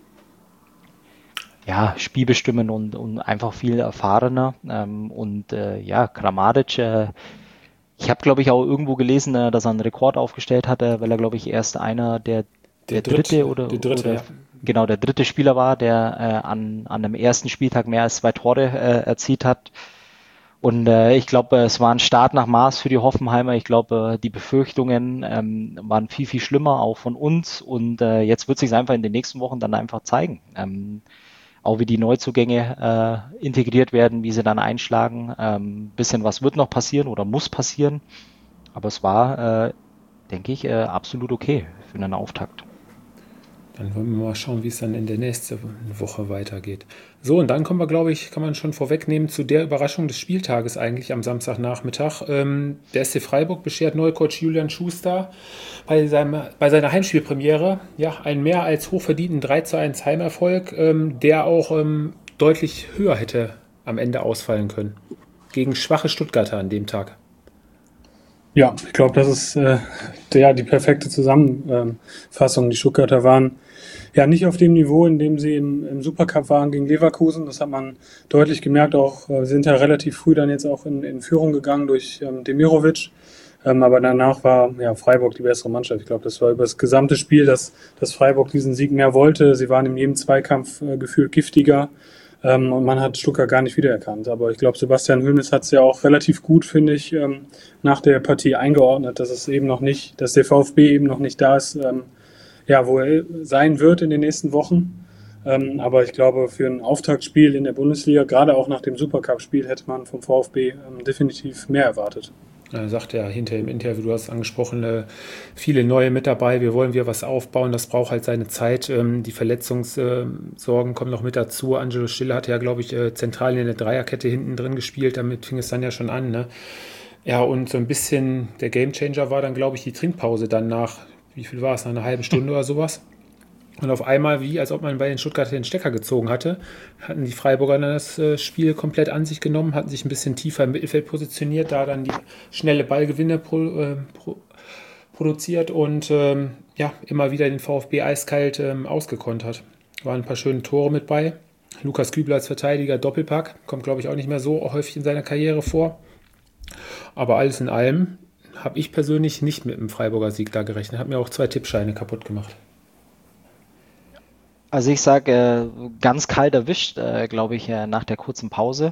ja, spielbestimmend und, und einfach viel erfahrener. Ähm, und äh, ja, Kramaric, äh, ich habe, glaube ich, auch irgendwo gelesen, äh, dass er einen Rekord aufgestellt hatte, weil er, glaube ich, erst einer der Der, der dritte, dritte oder, der dritte, oder ja. genau der dritte Spieler war, der äh, an, an dem ersten Spieltag mehr als zwei Tore äh, erzielt hat. Und äh, ich glaube, es war ein Start nach Maß für die Hoffenheimer. Ich glaube, äh, die Befürchtungen ähm, waren viel, viel schlimmer, auch von uns. Und äh, jetzt wird sich einfach in den nächsten Wochen dann einfach zeigen. Ähm, auch wie die Neuzugänge äh, integriert werden, wie sie dann einschlagen. Ein ähm, bisschen was wird noch passieren oder muss passieren. Aber es war, äh, denke ich, äh, absolut okay für einen Auftakt. Dann wollen wir mal schauen, wie es dann in der nächsten Woche weitergeht. So, und dann kommen wir, glaube ich, kann man schon vorwegnehmen, zu der Überraschung des Spieltages eigentlich am Samstagnachmittag. Ähm, der S C Freiburg beschert Neucoach Julian Schuster bei, seinem, bei seiner Heimspielpremiere ja, einen mehr als hochverdienten drei zu eins Heimerfolg, ähm, der auch ähm, deutlich höher hätte am Ende ausfallen können. Gegen schwache Stuttgarter an dem Tag. Ja, ich glaube, das ist äh, der, die perfekte Zusammenfassung. Die Stuttgarter waren ja nicht auf dem Niveau, in dem sie im, im Supercup waren gegen Leverkusen. Das hat man deutlich gemerkt. Auch äh, sind ja relativ früh dann jetzt auch in, in Führung gegangen durch ähm, Demirovic. Ähm, aber danach war ja Freiburg die bessere Mannschaft. Ich glaube, das war über das gesamte Spiel, dass, dass Freiburg diesen Sieg mehr wollte. Sie waren in jedem Zweikampf äh, gefühlt giftiger. Ähm, und man hat Stuttgart gar nicht wiedererkannt. Aber ich glaube, Sebastian Hoeneß hat es ja auch relativ gut, finde ich, ähm, nach der Partie eingeordnet, dass es eben noch nicht, dass der VfB eben noch nicht da ist, ähm, ja, wo er sein wird in den nächsten Wochen. Ähm, aber ich glaube, für ein Auftaktspiel in der Bundesliga, gerade auch nach dem Supercup-Spiel, hätte man vom VfB ähm, definitiv mehr erwartet. Er sagt ja hinter im Interview, du hast es angesprochen, äh, viele neue mit dabei, wir wollen wieder was aufbauen, das braucht halt seine Zeit. Ähm, die Verletzungssorgen kommen noch mit dazu. Angelo Stiller hat ja, glaube ich, äh, zentral in der Dreierkette hinten drin gespielt, damit fing es dann ja schon an. Ne? Ja, und so ein bisschen der Gamechanger war dann, glaube ich, die Trinkpause dann nach, wie viel war es, nach einer halben Stunde oder sowas. Und auf einmal, wie als ob man bei den Stuttgarter den Stecker gezogen hatte, hatten die Freiburger dann das äh, Spiel komplett an sich genommen, hatten sich ein bisschen tiefer im Mittelfeld positioniert, da dann die schnelle Ballgewinne pro, äh, pro, produziert und ähm, ja, immer wieder den VfB eiskalt ähm, ausgekontert. Waren ein paar schöne Tore mit bei. Lukas Kübler als Verteidiger, Doppelpack, kommt, glaube ich, auch nicht mehr so häufig in seiner Karriere vor. Aber alles in allem habe ich persönlich nicht mit dem Freiburger Sieg da gerechnet. Hat mir auch zwei Tippscheine kaputt gemacht. Also ich sage, äh, ganz kalt erwischt, äh, glaube ich, äh, nach der kurzen Pause.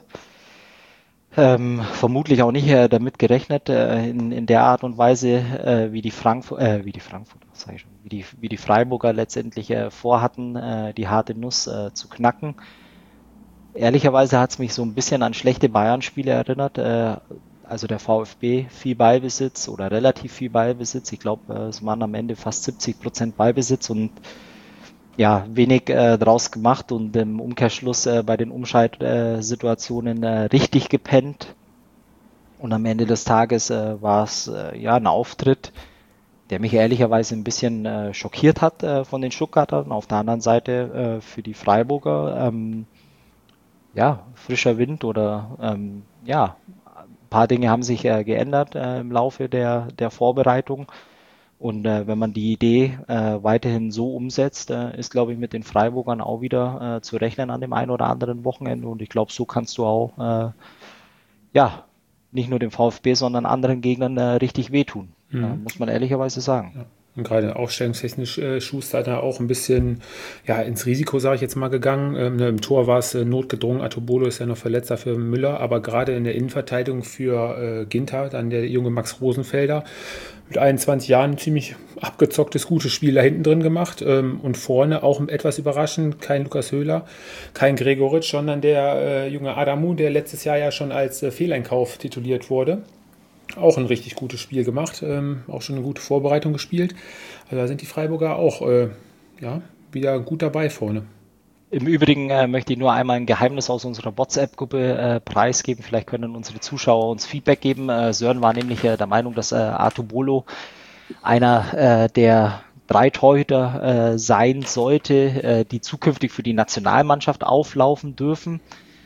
Ähm, vermutlich auch nicht äh, damit gerechnet, äh, in, in der Art und Weise, äh, wie die Frankfurt, äh, wie die Frankfurter, sag ich schon, wie die, wie die Freiburger letztendlich äh, vorhatten, äh, die harte Nuss äh, zu knacken. Ehrlicherweise hat es mich so ein bisschen an schlechte Bayern-Spiele erinnert. Äh, also der VfB viel Ballbesitz oder relativ viel Ballbesitz. Ich glaube, äh, es waren am Ende fast siebzig Prozent Ballbesitz und ja, wenig äh, draus gemacht und im Umkehrschluss äh, bei den Umschaltsituationen äh, richtig gepennt. Und am Ende des Tages äh, war es äh, ja ein Auftritt, der mich ehrlicherweise ein bisschen äh, schockiert hat äh, von den Stuttgartern. Auf der anderen Seite äh, für die Freiburger, ähm, ja, frischer Wind oder ähm, ja, ein paar Dinge haben sich äh, geändert äh, im Laufe der, der Vorbereitung. Und äh, wenn man die Idee äh, weiterhin so umsetzt, äh, ist, glaube ich, mit den Freiburgern auch wieder äh, zu rechnen an dem einen oder anderen Wochenende. Und ich glaube, so kannst du auch, äh, ja, nicht nur dem VfB, sondern anderen Gegnern äh, richtig wehtun. Mhm. Äh, muss man ehrlicherweise sagen. Ja. Und gerade aufstellungstechnisch äh, Schuster da auch ein bisschen ja, ins Risiko, sage ich jetzt mal, gegangen. Ähm, ne, im Tor war es äh, notgedrungen. Atobolo ist ja noch Verletzer für Müller, aber gerade in der Innenverteidigung für äh, Ginter, dann der junge Max Rosenfelder, mit einundzwanzig Jahren ein ziemlich abgezocktes, gutes Spiel da hinten drin gemacht. Ähm, und vorne auch etwas überraschend, kein Lukas Höhler, kein Gregoritsch, sondern der äh, junge Adamu, der letztes Jahr ja schon als äh, Fehleinkauf tituliert wurde. Auch ein richtig gutes Spiel gemacht, ähm, auch schon eine gute Vorbereitung gespielt. Also da sind die Freiburger auch äh, ja, wieder gut dabei vorne. Im Übrigen äh, möchte ich nur einmal ein Geheimnis aus unserer WhatsApp-Gruppe äh, preisgeben. Vielleicht können unsere Zuschauer uns Feedback geben. Äh, Sören war nämlich äh, der Meinung, dass äh, Atobolo einer äh, der drei Torhüter äh, sein sollte, äh, die zukünftig für die Nationalmannschaft auflaufen dürfen.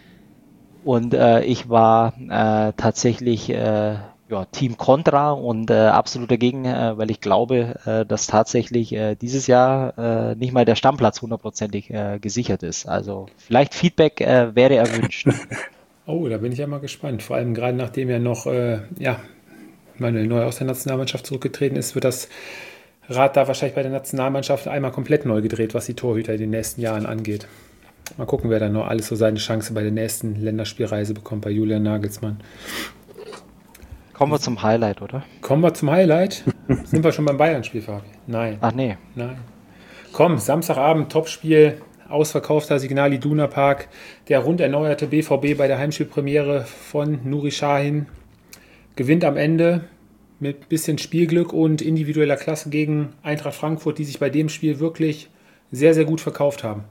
Und äh, ich war äh, tatsächlich äh, ja, Team Contra und äh, absolut dagegen, äh, weil ich glaube, äh, dass tatsächlich äh, dieses Jahr äh, nicht mal der Stammplatz hundertprozentig äh, gesichert ist. Also vielleicht Feedback äh, wäre erwünscht. Oh, da bin ich ja mal gespannt. Vor allem gerade nachdem ja noch äh, ja, Manuel Neuer aus der Nationalmannschaft zurückgetreten ist, wird das Rad da wahrscheinlich bei der Nationalmannschaft einmal komplett neu gedreht, was die Torhüter in den nächsten Jahren angeht. Mal gucken, wer dann noch alles so seine Chance bei der nächsten Länderspielreise bekommt bei Julian Nagelsmann. Kommen wir zum Highlight, oder? Kommen wir zum Highlight? Sind wir schon beim Bayern-Spiel, Fabi? Nein. Ach nee. Nein. Komm, Samstagabend, Topspiel. ausverkaufter Signal Iduna Park, der rund erneuerte B V B bei der Heimspielpremiere von Nuri Sahin gewinnt am Ende mit bisschen Spielglück und individueller Klasse gegen Eintracht Frankfurt, die sich bei dem Spiel wirklich sehr, sehr gut verkauft haben.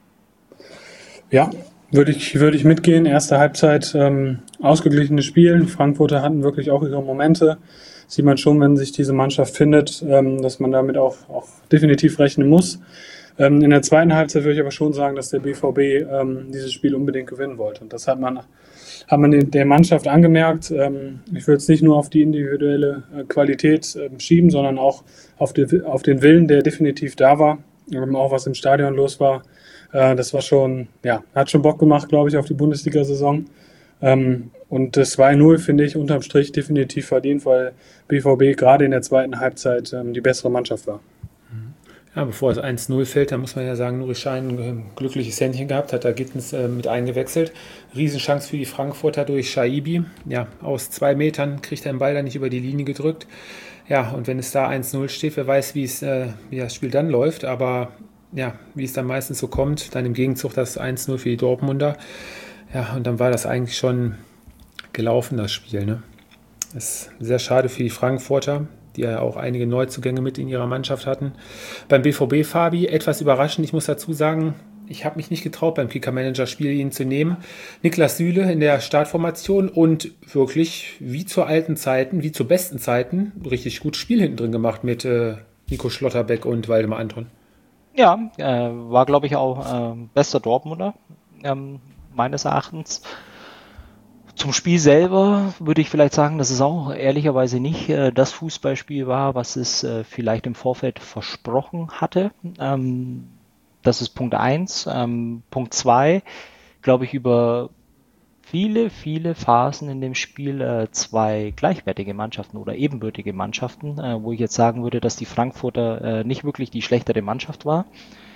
Ja, würde ich, würde ich mitgehen. Erste Halbzeit ähm, ausgeglichenes Spiel. Frankfurter hatten wirklich auch ihre Momente. Sieht man schon, wenn sich diese Mannschaft findet, ähm, dass man damit auch, auch definitiv rechnen muss. Ähm, in der zweiten Halbzeit würde ich aber schon sagen, dass der B V B ähm, dieses Spiel unbedingt gewinnen wollte. Und das hat man, hat man der Mannschaft angemerkt. Ähm, ich würde es nicht nur auf die individuelle äh, Qualität äh, schieben, sondern auch auf, die, auf den Willen, der definitiv da war. Ähm, auch was im Stadion los war. Äh, das war schon, ja, hat schon Bock gemacht, glaube ich, auf die Bundesliga-Saison. Ähm, und das zwei null finde ich unterm Strich definitiv verdient, weil B V B gerade in der zweiten Halbzeit ähm, die bessere Mannschaft war. Ja, bevor es eins null fällt, dann muss man ja sagen, Nuri Sahin ein glückliches Händchen gehabt, hat da Gittens äh, mit eingewechselt. Riesenchance für die Frankfurter durch Shaibi. Ja, aus zwei Metern kriegt er den Ball da nicht über die Linie gedrückt. Ja, und wenn es da eins null steht, wer weiß, wie es, äh, wie das Spiel dann läuft. Aber ja, wie es dann meistens so kommt, dann im Gegenzug das eins null für die Dortmunder. Ja, und dann war das eigentlich schon gelaufen, das Spiel. Ne? Das ist sehr schade für die Frankfurter, die ja auch einige Neuzugänge mit in ihrer Mannschaft hatten. Beim B V B, Fabi, etwas überraschend. Ich muss dazu sagen, ich habe mich nicht getraut, beim Kicker-Manager-Spiel ihn zu nehmen. Niklas Süle in der Startformation und wirklich wie zu alten Zeiten, wie zu besten Zeiten, richtig gut Spiel hinten drin gemacht mit äh, Nico Schlotterbeck und Waldemar Anton. Ja, äh, war, glaube ich, auch äh, bester Dortmunder, ähm, meines Erachtens. Zum Spiel selber würde ich vielleicht sagen, dass es auch ehrlicherweise nicht äh, das Fußballspiel war, was es äh, vielleicht im Vorfeld versprochen hatte. Ähm, das ist Punkt eins. Ähm, Punkt zwei, glaube ich, über viele, viele Phasen in dem Spiel äh, zwei gleichwertige Mannschaften oder ebenbürtige Mannschaften, äh, wo ich jetzt sagen würde, dass die Frankfurter äh, nicht wirklich die schlechtere Mannschaft war.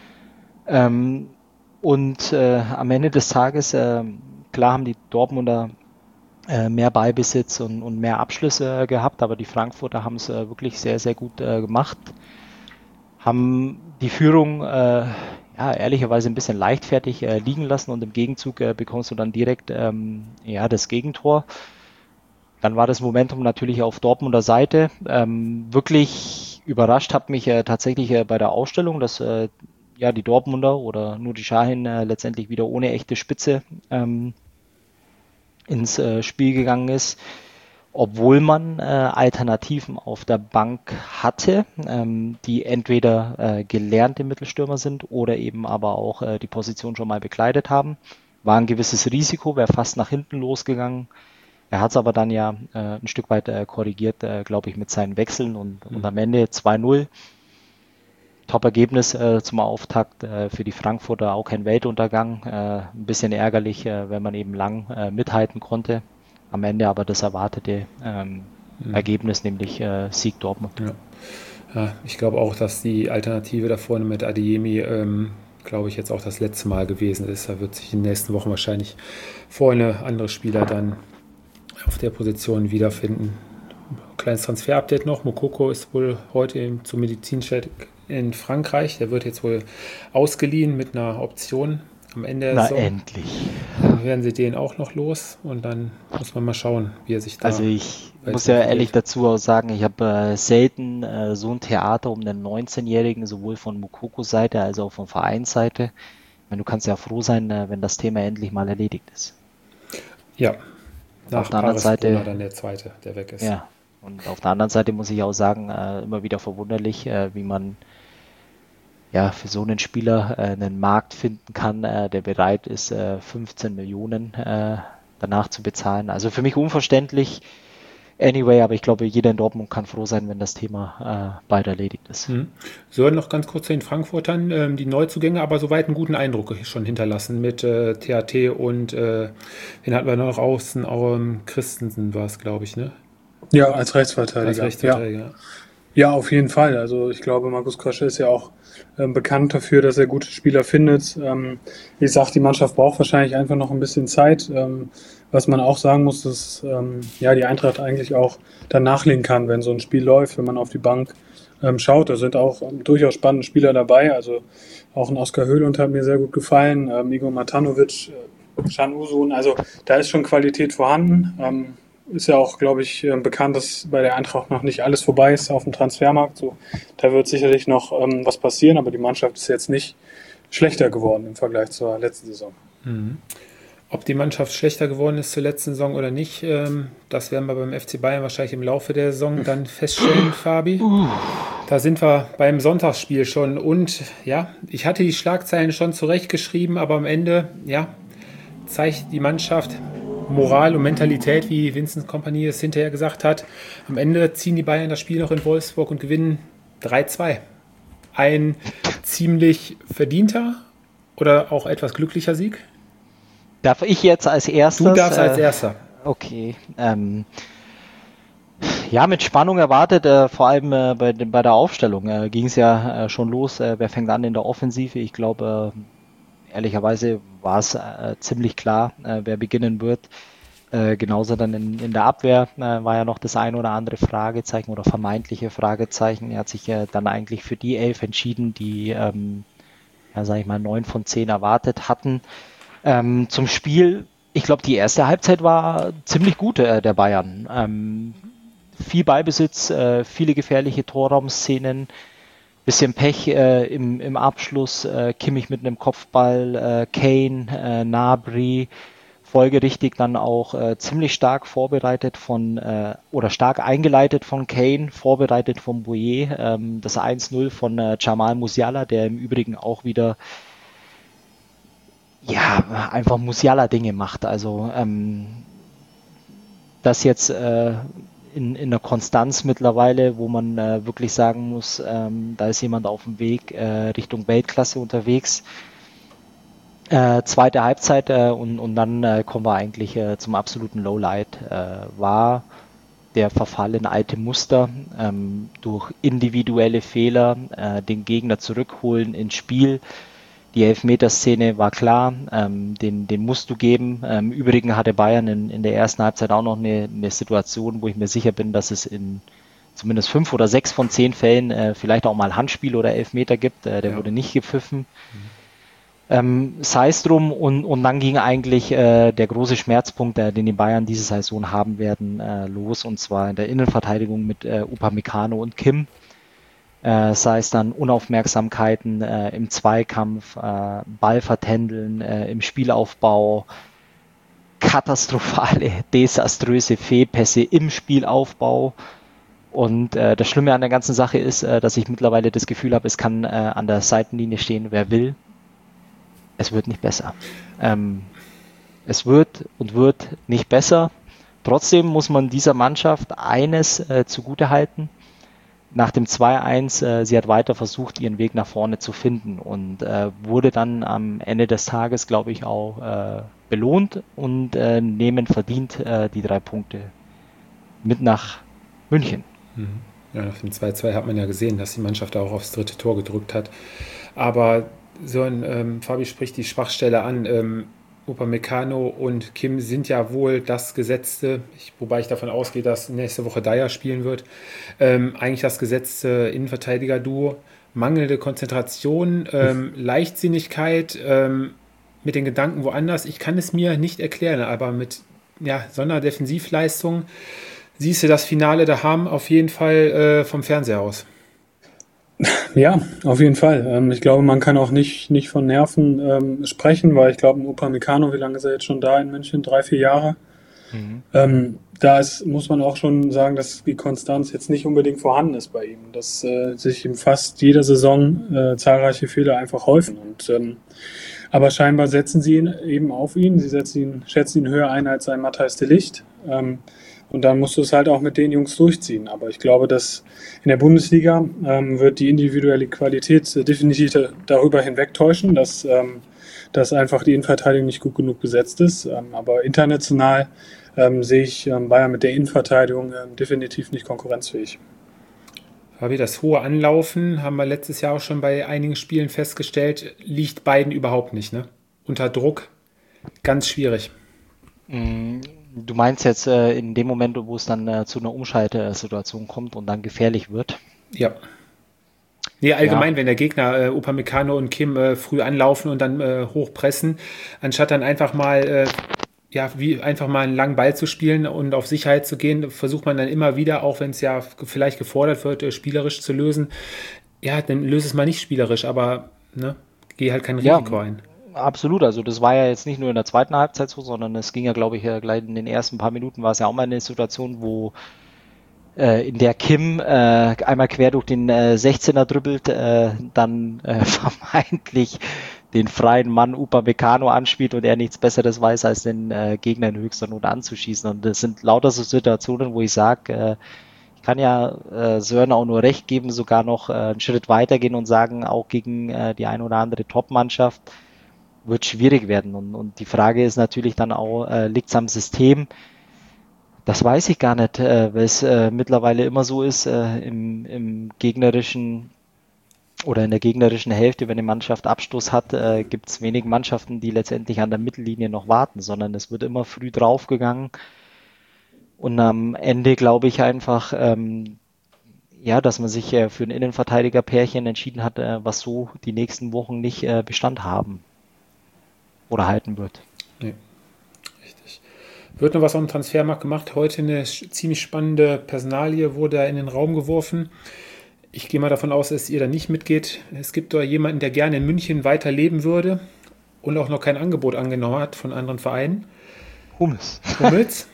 Ähm, und äh, am Ende des Tages, äh, klar haben die Dortmunder mehr Ballbesitz und, und mehr Abschlüsse äh, gehabt, aber die Frankfurter haben es äh, wirklich sehr, sehr gut äh, gemacht. Haben die Führung äh, ja, ehrlicherweise ein bisschen leichtfertig äh, liegen lassen und im Gegenzug äh, bekommst du dann direkt ähm, ja, das Gegentor. Dann war das Momentum natürlich auf Dortmunder Seite. Ähm, wirklich überrascht hat mich äh, tatsächlich äh, bei der Ausstellung, dass äh, ja, die Dortmunder oder Nuri Sahin äh, letztendlich wieder ohne echte Spitze ähm, ins äh, Spiel gegangen ist, obwohl man äh, Alternativen auf der Bank hatte, ähm, die entweder äh, gelernte Mittelstürmer sind oder eben aber auch äh, die Position schon mal bekleidet haben. War ein gewisses Risiko, wäre fast nach hinten losgegangen. Er hat es aber dann ja äh, ein Stück weit äh, korrigiert, äh, glaube ich, mit seinen Wechseln und, mhm. und am Ende zwei null. Top-Ergebnis äh, zum Auftakt äh, für die Frankfurter, auch kein Weltuntergang. Äh, ein bisschen ärgerlich, äh, wenn man eben lang äh, mithalten konnte. Am Ende aber das erwartete ähm, mhm. Ergebnis, nämlich äh, Sieg Dortmund. Ja. Ja, ich glaube auch, dass die Alternative da vorne mit Adeyemi, ähm, glaube ich, jetzt auch das letzte Mal gewesen ist. Da wird sich in den nächsten Wochen wahrscheinlich vorne andere Spieler dann auf der Position wiederfinden. Kleines Transfer-Update noch. Moukoko ist wohl heute zum Medizincheck in Frankreich. Der wird jetzt wohl ausgeliehen mit einer Option am Ende der Na, Saison. endlich. Dann werden sie den auch noch los und dann muss man mal schauen, wie er sich da... Also ich muss ja ehrlich dazu auch sagen, ich habe äh, selten äh, so ein Theater um den neunzehnjährigen, sowohl von Moukokos Seite als auch von Vereinsseite. Ich meine, du kannst ja froh sein, äh, wenn das Thema endlich mal erledigt ist. Ja, nach auf der anderen Paris Seite Brunner dann der zweite, der weg ist. Ja, und auf der anderen Seite muss ich auch sagen, äh, immer wieder verwunderlich, äh, wie man ja für so einen Spieler äh, einen Markt finden kann, äh, der bereit ist, äh, fünfzehn Millionen äh, danach zu bezahlen. Also für mich unverständlich. Anyway, aber ich glaube, jeder in Dortmund kann froh sein, wenn das Thema äh, bald erledigt ist. Mhm. So, noch ganz kurz zu den Frankfurtern. Ähm, die Neuzugänge, aber soweit einen guten Eindruck schon hinterlassen mit äh, T H T und äh, den hatten wir noch außen, auch ähm, Christensen war es, glaube ich, ne? Ja, als Rechtsverteidiger. Als Rechtsverteidiger. Ja. ja, auf jeden Fall. Also ich glaube, Markus Krösche ist ja auch ähm, bekannt dafür, dass er gute Spieler findet. Ähm, wie gesagt, die Mannschaft braucht wahrscheinlich einfach noch ein bisschen Zeit. Ähm, was man auch sagen muss, dass ähm, ja, die Eintracht eigentlich auch dann nachlegen kann, wenn so ein Spiel läuft, wenn man auf die Bank ähm, schaut. Da sind auch ähm, durchaus spannende Spieler dabei. Also auch ein Oskar Höhlund hat mir sehr gut gefallen, ähm, Igor Matanovic, äh, Can Usun. Also da ist schon Qualität vorhanden. Ähm, ist ja auch, glaube ich, äh, bekannt, dass bei der Eintracht noch nicht alles vorbei ist auf dem Transfermarkt. So, da wird sicherlich noch ähm, was passieren, aber die Mannschaft ist jetzt nicht schlechter geworden im Vergleich zur letzten Saison. Mhm. Ob die Mannschaft schlechter geworden ist zur letzten Saison oder nicht, ähm, das werden wir beim F C Bayern wahrscheinlich im Laufe der Saison dann feststellen, Fabi. Da sind wir beim Sonntagsspiel schon. Und ja, ich hatte die Schlagzeilen schon zurechtgeschrieben, aber am Ende, ja, zeigt die Mannschaft Moral und Mentalität, wie Vincent Kompany es hinterher gesagt hat. Am Ende ziehen die Bayern das Spiel noch in Wolfsburg und gewinnen drei zwei. Ein ziemlich verdienter oder auch etwas glücklicher Sieg? Darf ich jetzt als erstes? Du darfst als äh, Erster. Okay. Ähm, ja, mit Spannung erwartet, äh, vor allem äh, bei, bei der Aufstellung äh, ging es ja äh, schon los. Äh, wer fängt an in der Offensive? Ich glaube, äh, ehrlicherweise war es äh, ziemlich klar, äh, wer beginnen wird. Äh, genauso dann in, in der Abwehr äh, war ja noch das ein oder andere Fragezeichen oder vermeintliche Fragezeichen. Er hat sich äh, dann eigentlich für die Elf entschieden, die, ähm, ja, sag ich mal, neun von zehn erwartet hatten. Ähm, zum Spiel, ich glaube, die erste Halbzeit war ziemlich gut äh, der Bayern. Ähm, viel Ballbesitz, äh, viele gefährliche Torraumszenen, bisschen Pech äh, im, im Abschluss, äh, Kimmich mit einem Kopfball, äh, Kane, äh, Gnabry, folgerichtig dann auch äh, ziemlich stark vorbereitet von, äh, oder stark eingeleitet von Kane, vorbereitet von Bouyer, ähm, das eins null von äh, Jamal Musiala, der im Übrigen auch wieder ja, einfach Musiala-Dinge macht. Also ähm, das jetzt äh, in, in der Konstanz mittlerweile, wo man äh, wirklich sagen muss, ähm, da ist jemand auf dem Weg äh, Richtung Weltklasse unterwegs. Äh, zweite Halbzeit äh, und, und dann äh, kommen wir eigentlich äh, zum absoluten Lowlight. Äh, war der Verfall in alte Muster, ähm, durch individuelle Fehler äh, den Gegner zurückholen ins Spiel. Die Elfmeterszene war klar, ähm, den, den musst du geben. Ähm, Im Übrigen hatte Bayern in, in der ersten Halbzeit auch noch eine, eine Situation, wo ich mir sicher bin, dass es in zumindest fünf oder sechs von zehn Fällen äh, vielleicht auch mal Handspiel oder Elfmeter gibt. Äh, der ja. wurde nicht gepfiffen. Mhm. Ähm, sei es drum, und, und dann ging eigentlich äh, der große Schmerzpunkt, äh, den die Bayern diese Saison haben werden, äh, los, und zwar in der Innenverteidigung mit äh, Upamecano und Kim. Äh, sei es dann Unaufmerksamkeiten äh, im Zweikampf, äh, Ballvertändeln äh, im Spielaufbau, katastrophale, desaströse Fehlpässe im Spielaufbau. Und äh, das Schlimme an der ganzen Sache ist, äh, dass ich mittlerweile das Gefühl habe, es kann äh, an der Seitenlinie stehen, wer will. Es wird nicht besser. Ähm, es wird und wird nicht besser. Trotzdem muss man dieser Mannschaft eines äh, zugutehalten. Nach dem zwei eins, äh, sie hat weiter versucht, ihren Weg nach vorne zu finden und äh, wurde dann am Ende des Tages, glaube ich, auch äh, belohnt und äh, nehmen verdient äh, die drei Punkte mit nach München. Ja, nach dem zwei zwei hat man ja gesehen, dass die Mannschaft auch aufs dritte Tor gedrückt hat. Aber so ein, ähm, Fabi spricht die Schwachstelle an. Ähm, Upamecano und Kim sind ja wohl das gesetzte, ich, wobei ich davon ausgehe, dass nächste Woche Dyer spielen wird, ähm, eigentlich das gesetzte Innenverteidiger-Duo. Mangelnde Konzentration, ähm, Leichtsinnigkeit, ähm, mit den Gedanken woanders. Ich kann es mir nicht erklären, aber mit ja, so einer Defensivleistung siehst du das Finale daheim auf jeden Fall äh, vom Fernseher aus. Ja, auf jeden Fall. Ähm, ich glaube, man kann auch nicht, nicht von Nerven ähm, sprechen, weil ich glaube, ein Upamecano, wie lange ist er jetzt schon da in München? Drei, vier Jahre. Mhm. Ähm, da ist, muss man auch schon sagen, dass die Konstanz jetzt nicht unbedingt vorhanden ist bei ihm. Dass äh, sich in fast jeder Saison äh, zahlreiche Fehler einfach häufen. Und, ähm, aber scheinbar setzen sie ihn eben auf ihn. Sie setzen ihn, schätzen ihn höher ein als ein Matthijs de Ligt. Ähm, Und dann musst du es halt auch mit den Jungs durchziehen. Aber ich glaube, dass in der Bundesliga ähm, wird die individuelle Qualität äh, definitiv darüber hinwegtäuschen, dass, ähm, dass einfach die Innenverteidigung nicht gut genug besetzt ist. Ähm, aber international ähm, sehe ich ähm, Bayern mit der Innenverteidigung ähm, definitiv nicht konkurrenzfähig. Fabi, das hohe Anlaufen, haben wir letztes Jahr auch schon bei einigen Spielen festgestellt, liegt beiden überhaupt nicht, ne? Unter Druck, ganz schwierig. Mm. Du meinst jetzt äh, in dem Moment, wo es dann äh, zu einer Umschaltsituation kommt und dann gefährlich wird? Ja. Nee, allgemein, Ja, wenn der Gegner äh, Upamecano und Kim äh, früh anlaufen und dann äh, hochpressen, anstatt dann einfach mal, äh, ja, wie einfach mal einen langen Ball zu spielen und auf Sicherheit zu gehen, versucht man dann immer wieder, auch wenn es ja vielleicht gefordert wird, äh, spielerisch zu lösen. Ja, dann löse es mal nicht spielerisch, aber ne, geh halt kein ja, Risiko ein. absolut. Also das war ja jetzt nicht nur in der zweiten Halbzeit so, sondern es ging ja, glaube ich, ja gleich in den ersten paar Minuten war es ja auch mal eine Situation, wo äh, in der Kim äh, einmal quer durch den äh, sechzehner dribbelt, äh, dann äh, vermeintlich den freien Mann Upamecano anspielt und er nichts Besseres weiß, als den äh, Gegner in höchster Not anzuschießen. Und das sind lauter so Situationen, wo ich sage, äh, ich kann ja äh, Sören auch nur recht geben, sogar noch äh, einen Schritt weitergehen und sagen, auch gegen äh, die ein oder andere Top-Mannschaft wird schwierig werden. Und, und die Frage ist natürlich dann auch, äh, liegt es am System? Das weiß ich gar nicht, äh, weil es äh, mittlerweile immer so ist, äh, im, im gegnerischen oder in der gegnerischen Hälfte, wenn eine Mannschaft Abstoß hat, äh, gibt es wenig Mannschaften, die letztendlich an der Mittellinie noch warten, sondern es wird immer früh draufgegangen. Und am Ende glaube ich einfach, ähm, ja, dass man sich äh, für ein Innenverteidiger-Pärchen entschieden hat, äh, was so die nächsten Wochen nicht äh, Bestand haben oder halten wird. Nee, richtig. Wird noch was am Transfermarkt gemacht. Heute eine sch- ziemlich spannende Personalie wurde da in den Raum geworfen. Ich gehe mal davon aus, dass ihr da nicht mitgeht. Es gibt da jemanden, der gerne in München weiterleben würde und auch noch kein Angebot angenommen hat von anderen Vereinen. Hummels. Hummels?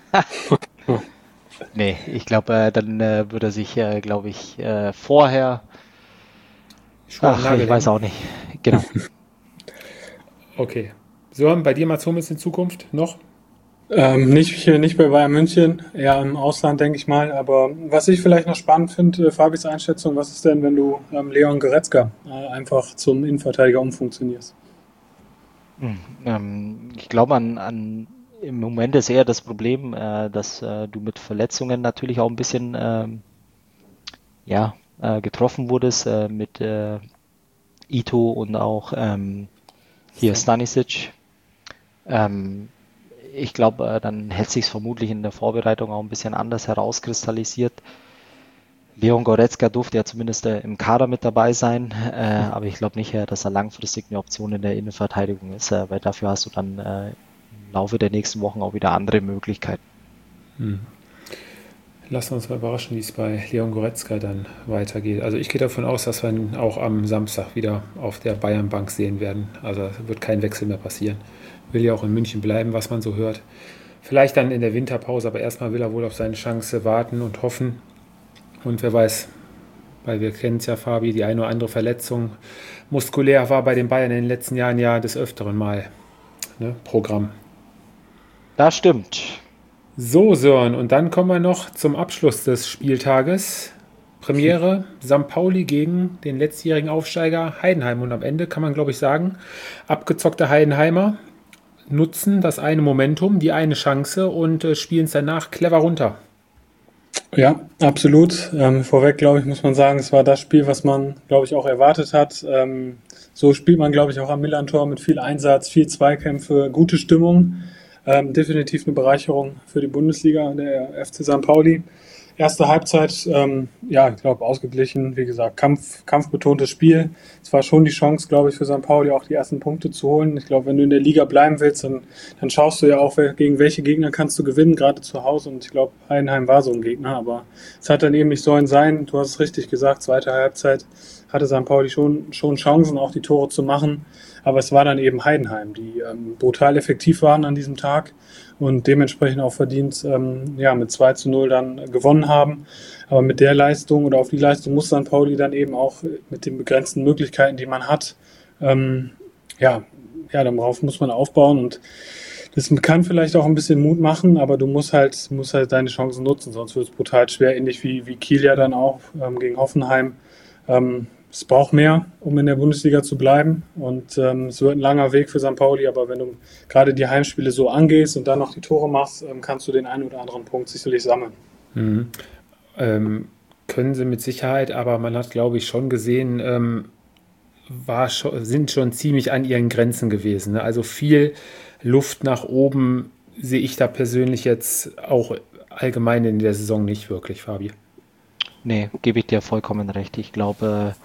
Nee, ich glaube, äh, dann äh, würde er sich, äh, glaube ich, äh, vorher. Schuhe am Ach, Nagel ich weiß hängen. auch nicht. Genau. Okay. Sören, bei dir Mats Hummels in Zukunft noch? Ähm, nicht, nicht bei Bayern München, eher im Ausland, denke ich mal. Aber was ich vielleicht noch spannend finde, äh, Fabis Einschätzung, was ist denn, wenn du ähm, Leon Goretzka äh, einfach zum Innenverteidiger umfunktionierst? Hm, ähm, ich glaube, an, an, im Moment ist eher das Problem, äh, dass äh, du mit Verletzungen natürlich auch ein bisschen ähm, ja, äh, getroffen wurdest, äh, mit äh, Ito und auch ähm, hier Stanisic. Ähm, ich glaube, äh, dann hätte sich vermutlich in der Vorbereitung auch ein bisschen anders herauskristallisiert. Leon Goretzka durfte ja zumindest äh, im Kader mit dabei sein, äh, aber ich glaube nicht, äh, dass er langfristig eine Option in der Innenverteidigung ist, äh, weil dafür hast du dann äh, im Laufe der nächsten Wochen auch wieder andere Möglichkeiten. Lassen wir uns mal überraschen, wie es bei Leon Goretzka dann weitergeht. Also ich gehe davon aus, dass wir ihn auch am Samstag wieder auf der Bayernbank sehen werden. Also es wird kein Wechsel mehr passieren. Will ja auch in München bleiben, was man so hört. Vielleicht dann in der Winterpause, aber erstmal will er wohl auf seine Chance warten und hoffen. Und wer weiß, weil wir kennen es ja, Fabi, die eine oder andere Verletzung muskulär war bei den Bayern in den letzten Jahren ja des Öfteren mal, ne, Programm. Das stimmt. So, Sören, und dann kommen wir noch zum Abschluss des Spieltages. Premiere Sankt Pauli gegen den letztjährigen Aufsteiger Heidenheim. Und am Ende kann man, glaube ich, sagen, abgezockte Heidenheimer nutzen das eine Momentum, die eine Chance und äh, spielen es danach clever runter. Ja, absolut. Ähm, vorweg, glaube ich, muss man sagen, es war das Spiel, was man, glaube ich, auch erwartet hat. Ähm, so spielt man, glaube ich, auch am Millantor mit viel Einsatz, viel Zweikämpfe, gute Stimmung. Ähm, definitiv eine Bereicherung für die Bundesliga, der F C Sankt Pauli. Erste Halbzeit, ähm, ja, ich glaube, ausgeglichen, wie gesagt, Kampf, kampfbetontes Spiel. Es war schon die Chance, glaube ich, für Sankt Pauli auch die ersten Punkte zu holen. Ich glaube, wenn du in der Liga bleiben willst, dann, dann schaust du ja auch, gegen welche Gegner kannst du gewinnen, gerade zu Hause. Und ich glaube, Heidenheim war so ein Gegner, aber es hat dann eben nicht sollen sein. Du hast es richtig gesagt, zweite Halbzeit hatte Sankt Pauli schon, schon Chancen, auch die Tore zu machen. Aber es war dann eben Heidenheim, die ähm, brutal effektiv waren an diesem Tag und dementsprechend auch verdient ähm, ja, mit zwei zu null dann gewonnen haben. Aber mit der Leistung oder auf die Leistung muss Sankt Pauli dann eben auch mit den begrenzten Möglichkeiten, die man hat, ähm, ja, ja, darauf muss man aufbauen und das kann vielleicht auch ein bisschen Mut machen, aber du musst halt, musst halt deine Chancen nutzen, sonst wird es brutal schwer, ähnlich wie, wie Kiel ja dann auch ähm, gegen Hoffenheim. Ähm, es braucht mehr, um in der Bundesliga zu bleiben und ähm, es wird ein langer Weg für Sankt Pauli, aber wenn du gerade die Heimspiele so angehst und dann noch die Tore machst, ähm, kannst du den einen oder anderen Punkt sicherlich sammeln. Mhm. Ähm, können sie mit Sicherheit, aber man hat, glaube ich, schon gesehen, ähm, war schon, sind schon ziemlich an ihren Grenzen gewesen. Ne? Also viel Luft nach oben sehe ich da persönlich jetzt auch allgemein in der Saison nicht wirklich, Fabi. Nee, gebe ich dir vollkommen recht. Ich glaube,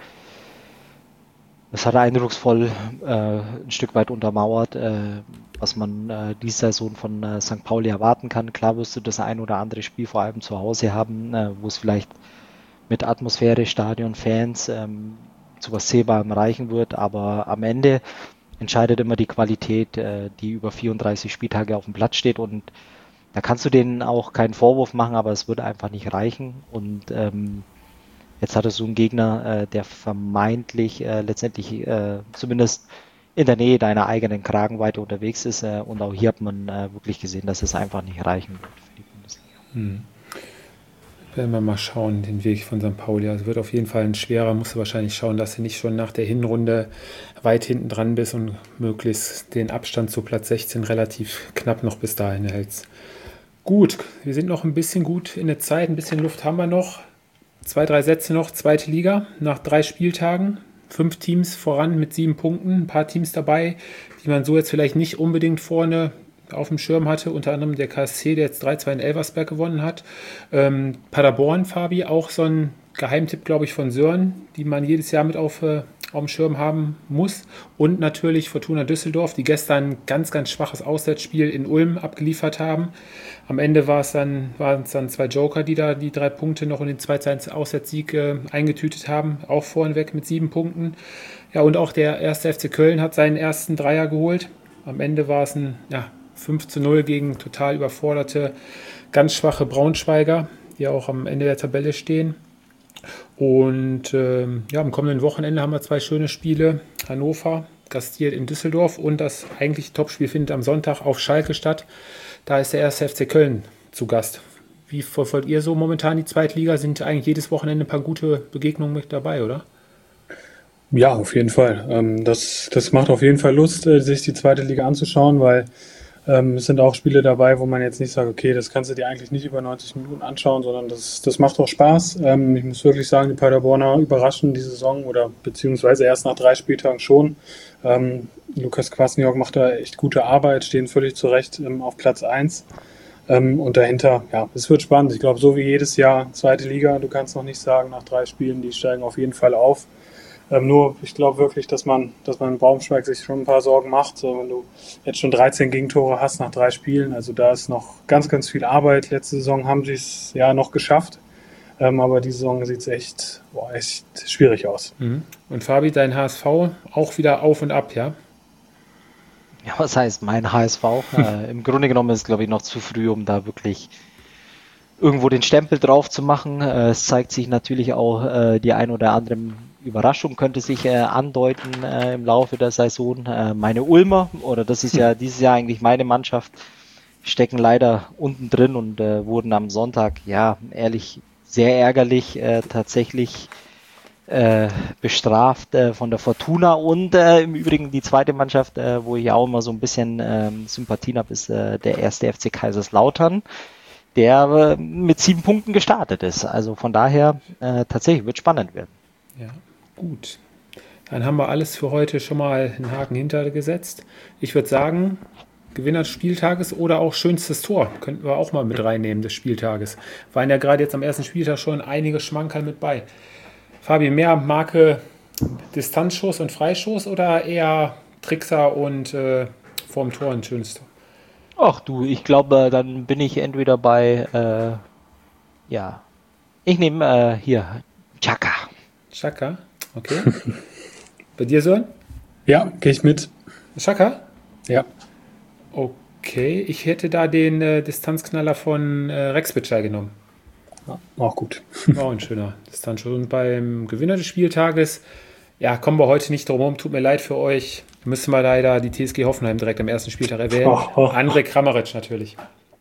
es hat eindrucksvoll äh, ein Stück weit untermauert, äh, was man äh, diese Saison von äh, Sankt Pauli erwarten kann. Klar wirst du das ein oder andere Spiel vor allem zu Hause haben, äh, wo es vielleicht mit Atmosphäre, Stadion, Fans ähm, zu was Sehbarem reichen wird, aber am Ende entscheidet immer die Qualität, äh, die über vierunddreißig Spieltage auf dem Platz steht, und da kannst du denen auch keinen Vorwurf machen, aber es würde einfach nicht reichen. Und ähm, jetzt hattest du einen Gegner, äh, der vermeintlich äh, letztendlich äh, zumindest in der Nähe deiner eigenen Kragenweite unterwegs ist, äh, und auch hier hat man äh, wirklich gesehen, dass es einfach nicht reichen wird für die Bundesliga. Hm. Werden wir mal schauen, den Weg von Sankt Pauli. Also wird auf jeden Fall ein schwerer, musst du wahrscheinlich schauen, dass du nicht schon nach der Hinrunde weit hinten dran bist und möglichst den Abstand zu Platz sechzehn relativ knapp noch bis dahin hältst. Gut, wir sind noch ein bisschen gut in der Zeit, ein bisschen Luft haben wir noch. Zwei, drei Sätze noch, zweite Liga, nach drei Spieltagen, fünf Teams voran mit sieben Punkten, ein paar Teams dabei, die man so jetzt vielleicht nicht unbedingt vorne auf dem Schirm hatte, unter anderem der K S C, der jetzt drei zwei in Elversberg gewonnen hat. Ähm, Paderborn, Fabi, auch so ein Geheimtipp, glaube ich, von Sören, die man jedes Jahr mit auf, äh, auf dem Schirm haben muss. Und natürlich Fortuna Düsseldorf, die gestern ein ganz, ganz schwaches Auswärtsspiel in Ulm abgeliefert haben. Am Ende war es dann, waren es dann zwei Joker, die da die drei Punkte noch in den zwei zu eins Auswärtssieg äh, eingetütet haben, auch vorneweg mit sieben Punkten. Ja, und auch der erste F C Köln hat seinen ersten Dreier geholt. Am Ende war es ein ja, fünf zu null gegen total überforderte, ganz schwache Braunschweiger, die auch am Ende der Tabelle stehen. Und ähm, ja, am kommenden Wochenende haben wir zwei schöne Spiele. Hannover gastiert in Düsseldorf und das eigentliche Topspiel findet am Sonntag auf Schalke statt. Da ist der erste F C Köln zu Gast. Wie verfolgt ihr so momentan die Zweitliga? Sind eigentlich jedes Wochenende ein paar gute Begegnungen mit dabei, oder? Ja, auf jeden Fall. Ähm, das, das macht auf jeden Fall Lust, äh, sich die zweite Liga anzuschauen, weil ähm, es sind auch Spiele dabei, wo man jetzt nicht sagt, okay, das kannst du dir eigentlich nicht über neunzig Minuten anschauen, sondern das, das macht auch Spaß. Ähm, ich muss wirklich sagen, die Paderborner überraschen die Saison oder beziehungsweise erst nach drei Spieltagen schon. Ähm, Lukas Kwasniok macht da echt gute Arbeit, stehen völlig zurecht ähm, auf Platz eins. Ähm, und dahinter, ja, es wird spannend. Ich glaube, so wie jedes Jahr zweite Liga, du kannst noch nicht sagen, nach drei Spielen, die steigen auf jeden Fall auf. Ähm, nur, ich glaube wirklich, dass man, dass man in Braunschweig sich schon ein paar Sorgen macht. So, wenn du jetzt schon dreizehn Gegentore hast nach drei Spielen, also da ist noch ganz, ganz viel Arbeit. Letzte Saison haben sie es ja noch geschafft, ähm, aber diese Saison sieht es echt, boah, echt schwierig aus. Mhm. Und Fabi, dein H S V auch wieder auf und ab, ja? Ja, was heißt mein H S V? äh, Im Grunde genommen ist es, glaube ich, noch zu früh, um da wirklich irgendwo den Stempel drauf zu machen. Äh, es zeigt sich natürlich auch äh, die ein oder andere Überraschung könnte sich äh, andeuten äh, im Laufe der Saison. Äh, meine Ulmer, oder das ist ja dieses Jahr eigentlich meine Mannschaft, stecken leider unten drin und äh, wurden am Sonntag, ja, ehrlich, sehr ärgerlich äh, tatsächlich äh, bestraft äh, von der Fortuna. Und äh, im Übrigen die zweite Mannschaft, äh, wo ich auch immer so ein bisschen äh, Sympathien habe, ist äh, der erste F C Kaiserslautern, der äh, mit sieben Punkten gestartet ist. Also von daher äh, tatsächlich wird spannend werden. Ja, gut. Dann haben wir alles für heute schon mal einen Haken hintergesetzt. Ich würde sagen, Gewinner des Spieltages oder auch schönstes Tor könnten wir auch mal mit reinnehmen des Spieltages. Waren ja gerade jetzt am ersten Spieltag schon einige Schmankerl mit bei. Fabi, mehr Marke Distanzschuss und Freischuss oder eher Trickser und äh, vorm Tor ein schönes Tor? Ach du, ich glaube, dann bin ich entweder bei, äh, ja, ich nehme äh, hier Chaka. Chaka, okay. Bei dir, Sören? Ja, gehe ich mit. Chaka? Ja. Okay, ich hätte da den äh, Distanzknaller von äh, Rex Bitschei genommen. Ja, auch gut. Auch ein schöner Distanzschuss. Und beim Gewinner des Spieltages, ja, kommen wir heute nicht drum herum, tut mir leid für euch. Müssen wir leider die T S G Hoffenheim direkt am ersten Spieltag erwähnen. Oh, oh. André Kramaric natürlich.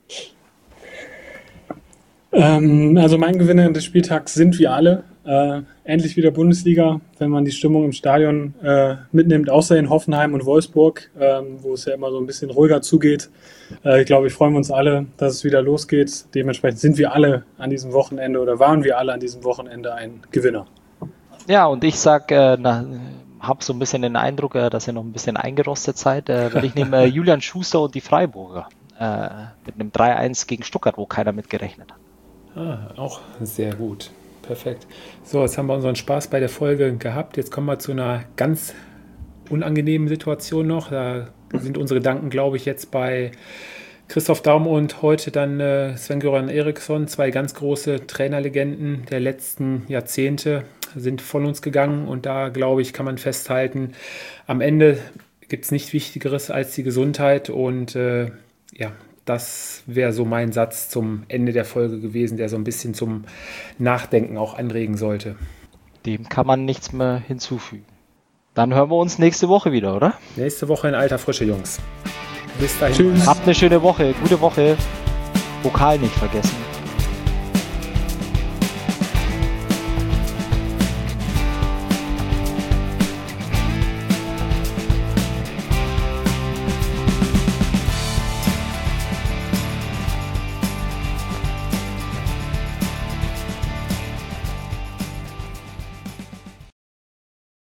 Ähm, also mein Gewinner des Spieltags sind wir alle. Äh, endlich wieder Bundesliga, wenn man die Stimmung im Stadion äh, mitnimmt, außer in Hoffenheim und Wolfsburg, ähm, wo es ja immer so ein bisschen ruhiger zugeht. Äh, ich glaube, ich freue uns alle, dass es wieder losgeht. Dementsprechend sind wir alle an diesem Wochenende oder waren wir alle an diesem Wochenende ein Gewinner. Ja, und ich sag, äh, habe so ein bisschen den Eindruck, äh, dass ihr noch ein bisschen eingerostet seid. Äh, weil ich nehme äh, Julian Schuster und die Freiburger äh, mit einem drei eins gegen Stuttgart, wo keiner mit gerechnet hat. Ah, auch sehr gut. Perfekt. So, jetzt haben wir unseren Spaß bei der Folge gehabt. Jetzt kommen wir zu einer ganz unangenehmen Situation noch. Da sind unsere Gedanken, glaube ich, jetzt bei Christoph Daum und heute dann äh, Sven-Göran Eriksson. Zwei ganz große Trainerlegenden der letzten Jahrzehnte sind von uns gegangen. Und da, glaube ich, kann man festhalten, am Ende gibt es nichts Wichtigeres als die Gesundheit. Und äh, ja, das wäre so mein Satz zum Ende der Folge gewesen, der so ein bisschen zum Nachdenken auch anregen sollte. Dem kann man nichts mehr hinzufügen. Dann hören wir uns nächste Woche wieder, oder? Nächste Woche in alter Frische, Jungs. Bis dahin. Tschüss. Habt eine schöne Woche, gute Woche. Pokal nicht vergessen.